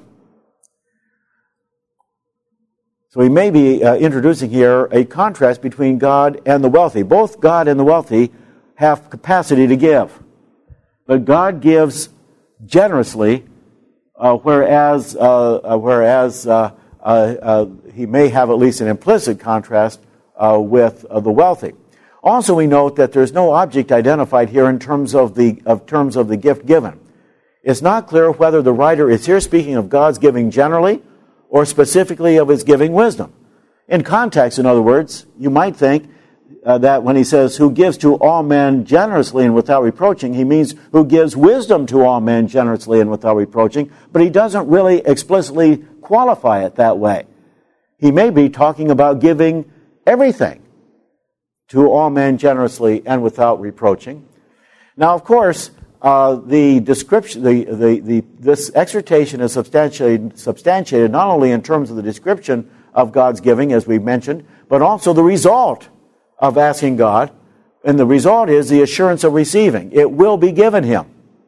So he may be uh, introducing here a contrast between God and the wealthy. Both God and the wealthy have capacity to give. But God gives generously, uh, whereas uh, uh, whereas uh, uh, uh, he may have at least an implicit contrast uh, with uh, the wealthy. Also, we note that there's no object identified here in terms of the of terms of the gift given. It's not clear whether the writer is here speaking of God's giving generally, or specifically of his giving wisdom. In context, in other words, you might think uh, that when he says, who gives to all men generously and without reproaching, he means who gives wisdom to all men generously and without reproaching, but he doesn't really explicitly qualify it that way. He may be talking about giving everything to all men generously and without reproaching. Now, of course, uh, the description, the, the, the, this exhortation is substantiated, substantiated not only in terms of the description of God's giving, as we mentioned, but also the result of asking God. And the result is the assurance of receiving. It will be given him.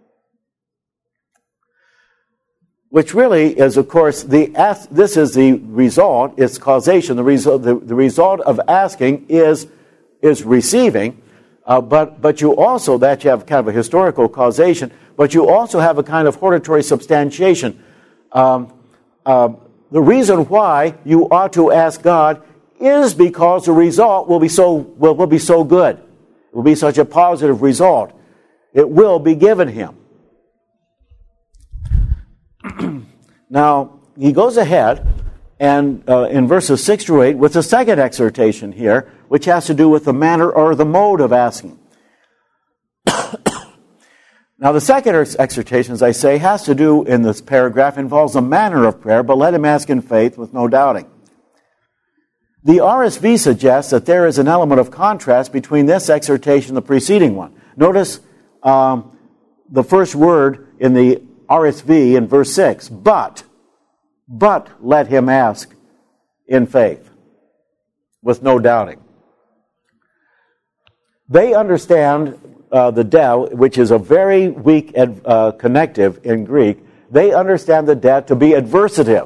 Which really is, of course, the this is the result, it's causation. The result, the, the result of asking is, is receiving. Uh, but, but you also, that you have kind of a historical causation, but you also have a kind of hortatory substantiation. Um, uh, the reason why you ought to ask God is because the result will be so, will, will be so good. It will be such a positive result. It will be given him. Now, he goes ahead and uh, in verses six through eight with the second exhortation here, which has to do with the manner or the mode of asking. Now, the second exhortation, as I say, has to do in this paragraph, involves the manner of prayer, but let him ask in faith with no doubting. The R S V suggests that there is an element of contrast between this exhortation and the preceding one. Notice um, the first word in the R S V in verse six, but, but let him ask in faith, with no doubting. They understand uh, the debt, which is a very weak ad, uh, connective in Greek, they understand the debt to be adversative.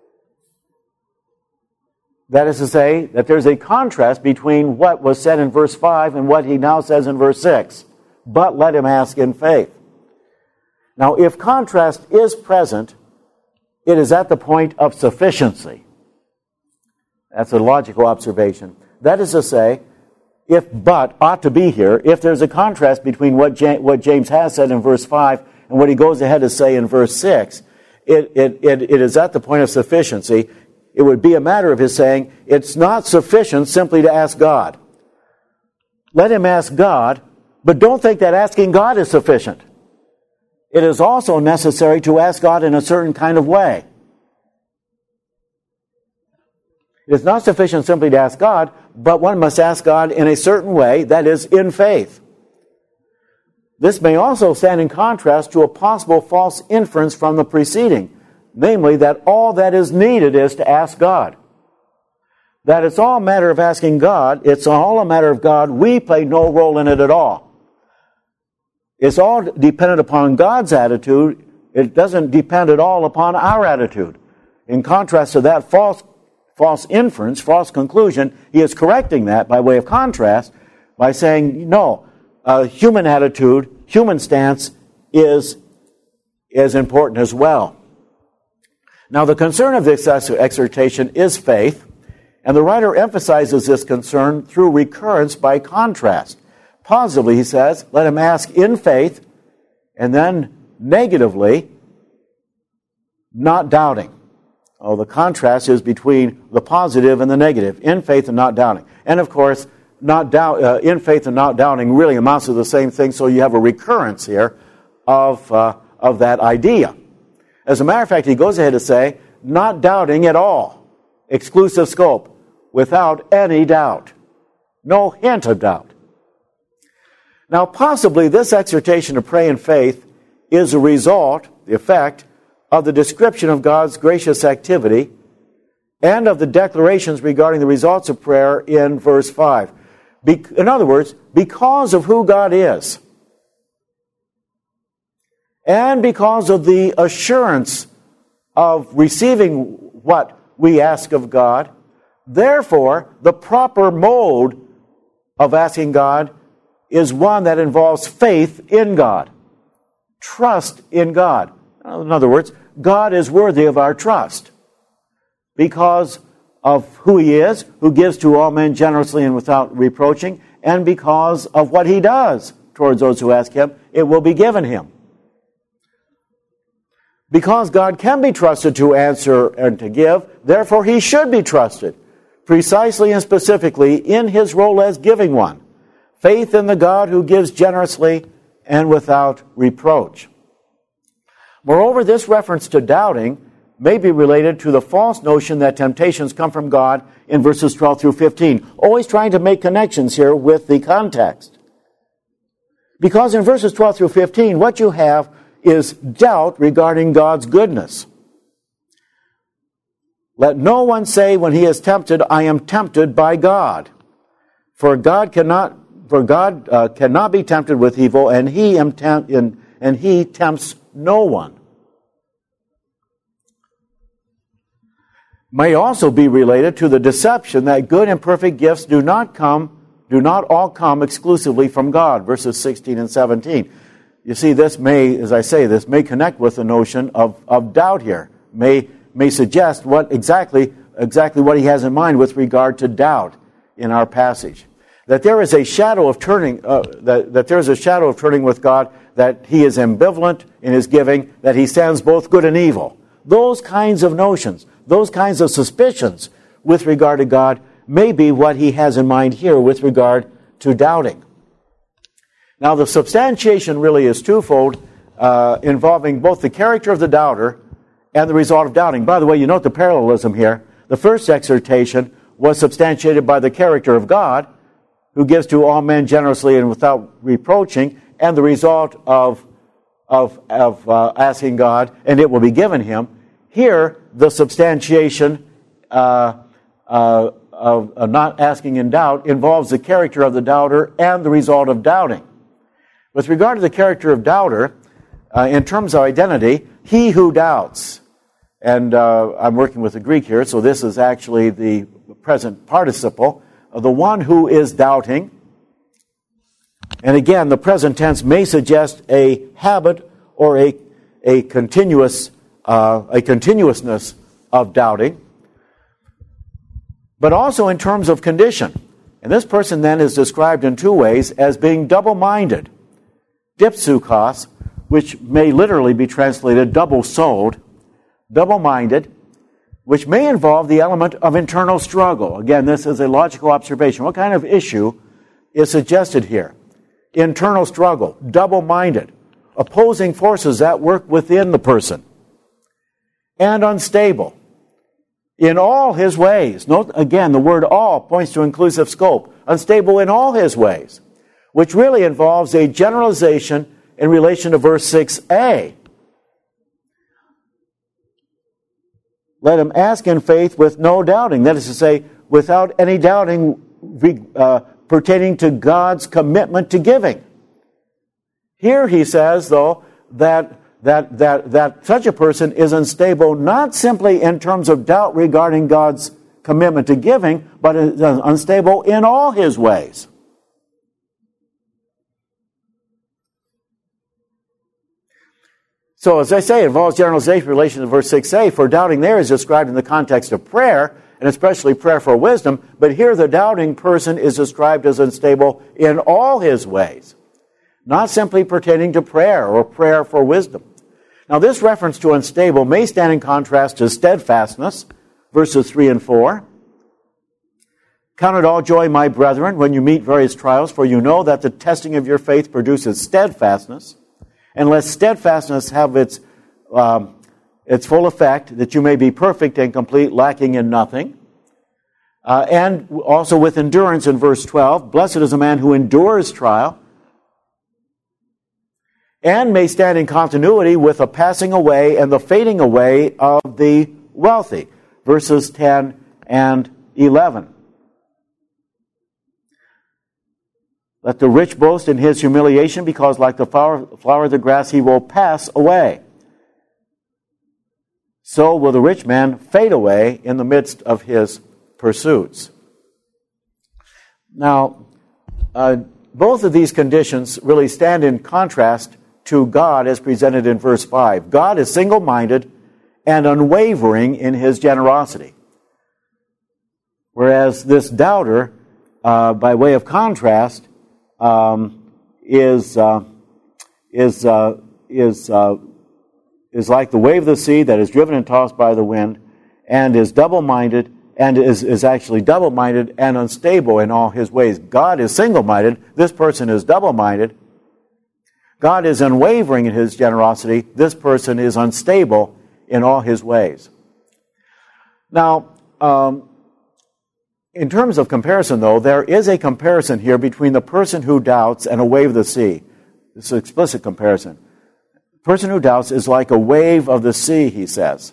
That is to say, that there's a contrast between what was said in verse five and what he now says in verse six. But let him ask in faith. Now, if contrast is present, it is at the point of sufficiency. That's a logical observation. That is to say, if but ought to be here, if there's a contrast between what, James, what James has said in verse five and what he goes ahead to say in verse six, it, it, it, it is at the point of sufficiency. It would be a matter of his saying, it's not sufficient simply to ask God. Let him ask God, but don't think that asking God is sufficient. It is also necessary to ask God in a certain kind of way. It is not sufficient simply to ask God, but one must ask God in a certain way, that is, in faith. This may also stand in contrast to a possible false inference from the preceding, namely that all that is needed is to ask God. That it's all a matter of asking God, it's all a matter of God, we play no role in it at all. It's all dependent upon God's attitude, it doesn't depend at all upon our attitude. In contrast to that false, false inference, false conclusion, he is correcting that by way of contrast by saying, no, uh, human attitude, human stance is, is important as well. Now, the concern of this exhortation is faith, and the writer emphasizes this concern through recurrence by contrast. Positively, he says, let him ask in faith, and then negatively, not doubting. Oh, the contrast is between the positive and the negative, in faith and not doubting. And of course, not doubt, uh, in faith and not doubting really amounts to the same thing, so you have a recurrence here of, uh, of that idea. As a matter of fact, he goes ahead to say, not doubting at all, exclusive scope, without any doubt, no hint of doubt. Now, possibly this exhortation to pray in faith is a result, the effect, of the description of God's gracious activity and of the declarations regarding the results of prayer in verse five. Be- in other words, because of who God is, and because of the assurance of receiving what we ask of God, therefore, the proper mode of asking God is one that involves faith in God, trust in God. In other words, God is worthy of our trust because of who He is, who gives to all men generously and without reproaching, and because of what He does towards those who ask Him, it will be given Him. Because God can be trusted to answer and to give, therefore He should be trusted, precisely and specifically in His role as giving one. Faith in the God who gives generously and without reproach. Moreover, this reference to doubting may be related to the false notion that temptations come from God in verses twelve through fifteen. Always trying to make connections here with the context. Because in verses twelve through fifteen, what you have is doubt regarding God's goodness. Let no one say when he is tempted, I am tempted by God. For God cannot, for God uh, cannot be tempted with evil, and he, am tempt, and, and he tempts no one. May also be related to the deception that good and perfect gifts do not come, do not all come exclusively from God, verses sixteen and seventeen. You see, this may, as I say, this may connect with the notion of, of doubt here. May may suggest what exactly exactly what he has in mind with regard to doubt in our passage. That there is a shadow of turning, uh, that, that there is a shadow of turning with God, that he is ambivalent in his giving, that he sends both good and evil. Those kinds of notions, those kinds of suspicions with regard to God may be what he has in mind here with regard to doubting. Now, the substantiation really is twofold, uh, involving both the character of the doubter and the result of doubting. By the way, you note the parallelism here. The first exhortation was substantiated by the character of God, who gives to all men generously and without reproaching, and the result of, of, of uh, asking God, and it will be given him. Here, the substantiation uh, uh, of, of not asking in doubt involves the character of the doubter and the result of doubting. With regard to the character of doubter, uh, in terms of identity, he who doubts, and uh, I'm working with the Greek here, so this is actually the present participle of the one who is doubting. And again, the present tense may suggest a habit or a, a continuous Uh, a continuousness of doubting, but also in terms of condition. And this person then is described in two ways as being double-minded. Dipsukos, which may literally be translated double-souled, double-minded, which may involve the element of internal struggle. Again, this is a logical observation. What kind of issue is suggested here? Internal struggle, double-minded, opposing forces that work within the person. And unstable in all his ways. Note again, the word all points to inclusive scope. Unstable in all his ways, which really involves a generalization in relation to verse six a. Let him ask in faith with no doubting. That is to say, without any doubting uh, pertaining to God's commitment to giving. Here he says, though, that That, that, that such a person is unstable not simply in terms of doubt regarding God's commitment to giving, but is unstable in all his ways. So, as I say, it involves generalization in relation to verse six a, for doubting there is described in the context of prayer, and especially prayer for wisdom, but here the doubting person is described as unstable in all his ways. Not simply pertaining to prayer or prayer for wisdom. Now, this reference to unstable may stand in contrast to steadfastness, verses three and four. Count it all joy, my brethren, when you meet various trials, for you know that the testing of your faith produces steadfastness. And let steadfastness have its, um, its full effect, that you may be perfect and complete, lacking in nothing. Uh, and also with endurance in verse twelve, blessed is a man who endures trial, and may stand in continuity with the passing away and the fading away of the wealthy. Verses ten and eleven. Let the rich boast in his humiliation, because like the flower, flower of the grass he will pass away. So will the rich man fade away in the midst of his pursuits. Now, uh, both of these conditions really stand in contrast to God as presented in verse five. God is single-minded and unwavering in his generosity. Whereas this doubter, uh, by way of contrast, um, is uh, is uh, is uh, is like the wave of the sea that is driven and tossed by the wind, and is double-minded, and is, is actually double-minded and unstable in all his ways. God is single-minded. This person is double-minded. God is unwavering in his generosity. This person is unstable in all his ways. Now, um, in terms of comparison, though, there is a comparison here between the person who doubts and a wave of the sea. It's an explicit comparison. The person who doubts is like a wave of the sea, he says.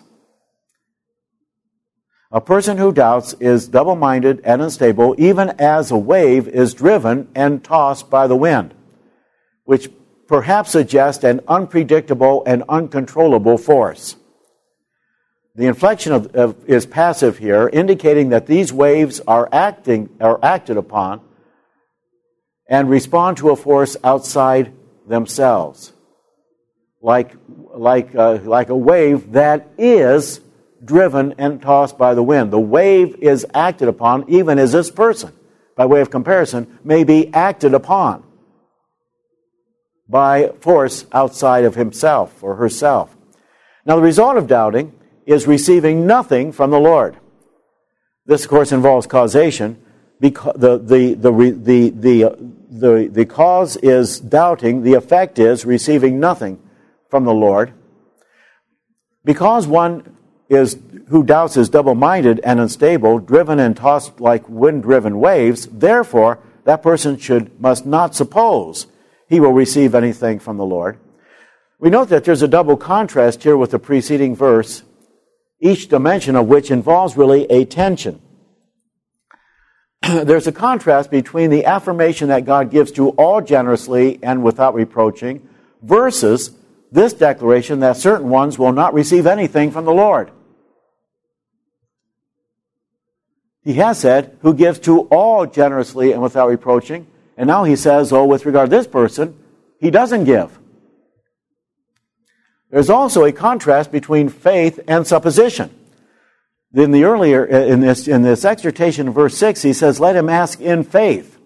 A person who doubts is double-minded and unstable, even as a wave is driven and tossed by the wind, which perhaps suggests an unpredictable and uncontrollable force. The inflection of, of, is passive here, indicating that these waves are acting, are acted upon and respond to a force outside themselves, like, like, uh, like a wave that is driven and tossed by the wind. The wave is acted upon, even as this person, by way of comparison, may be acted upon by force outside of himself or herself. Now, the result of doubting is receiving nothing from the Lord. This, of course, involves causation. Because the, the, the, the, the, the, the cause is doubting, the effect is receiving nothing from the Lord. Because one is who doubts is double-minded and unstable, driven and tossed like wind-driven waves, therefore, that person should must not suppose he will receive anything from the Lord. We note that there's a double contrast here with the preceding verse, each dimension of which involves really a tension. There's a contrast between the affirmation that God gives to all generously and without reproaching versus this declaration that certain ones will not receive anything from the Lord. He has said, who gives to all generously and without reproaching, and now he says, oh, with regard to this person, he doesn't give. There's also a contrast between faith and supposition. In the earlier, in this, in this exhortation in verse six, he says, let him ask in faith.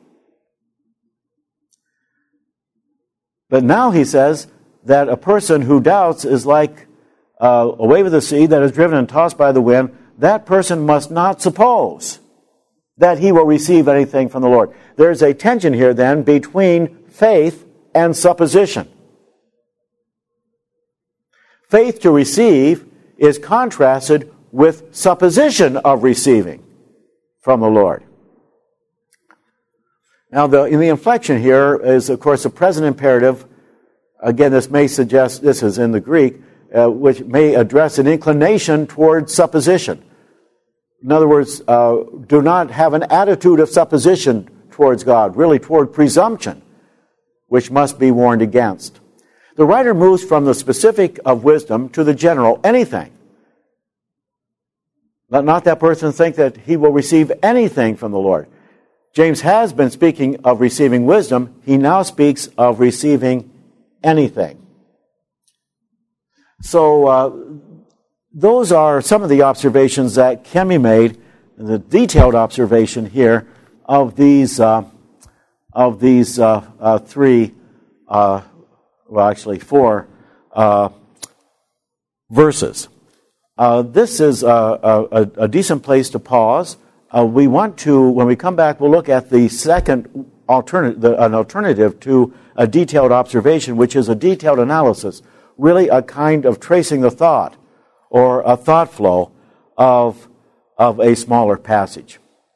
But now he says that a person who doubts is like uh, a wave of the sea that is driven and tossed by the wind. That person must not suppose that he will receive anything from the Lord. There's a tension here then between faith and supposition. Faith to receive is contrasted with supposition of receiving from the Lord. Now, the, in the inflection here is, of course, the present imperative. Again, this may suggest, this is in the Greek, uh, which may address an inclination toward supposition. In other words, uh, do not have an attitude of supposition towards God, really toward presumption, which must be warned against. The writer moves from the specific of wisdom to the general, anything. Let not that person think that he will receive anything from the Lord. James has been speaking of receiving wisdom. He now speaks of receiving anything. So, uh, those are some of the observations that can be made, the detailed observation here of these uh, of these uh, uh, three, uh, well, actually four uh, verses. Uh, this is a, a, a decent place to pause. Uh, we want to, when we come back, we'll look at the second alternative, an alternative to a detailed observation, which is a detailed analysis, really a kind of tracing the thought or a thought flow of, of a smaller passage.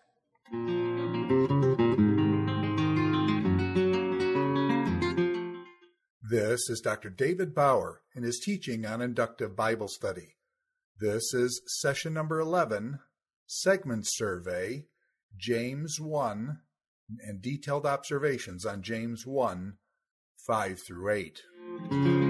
This is Doctor David Bauer in his teaching on inductive Bible study. This is session number eleven, segment survey, James one, and detailed observations on James one, five through eight.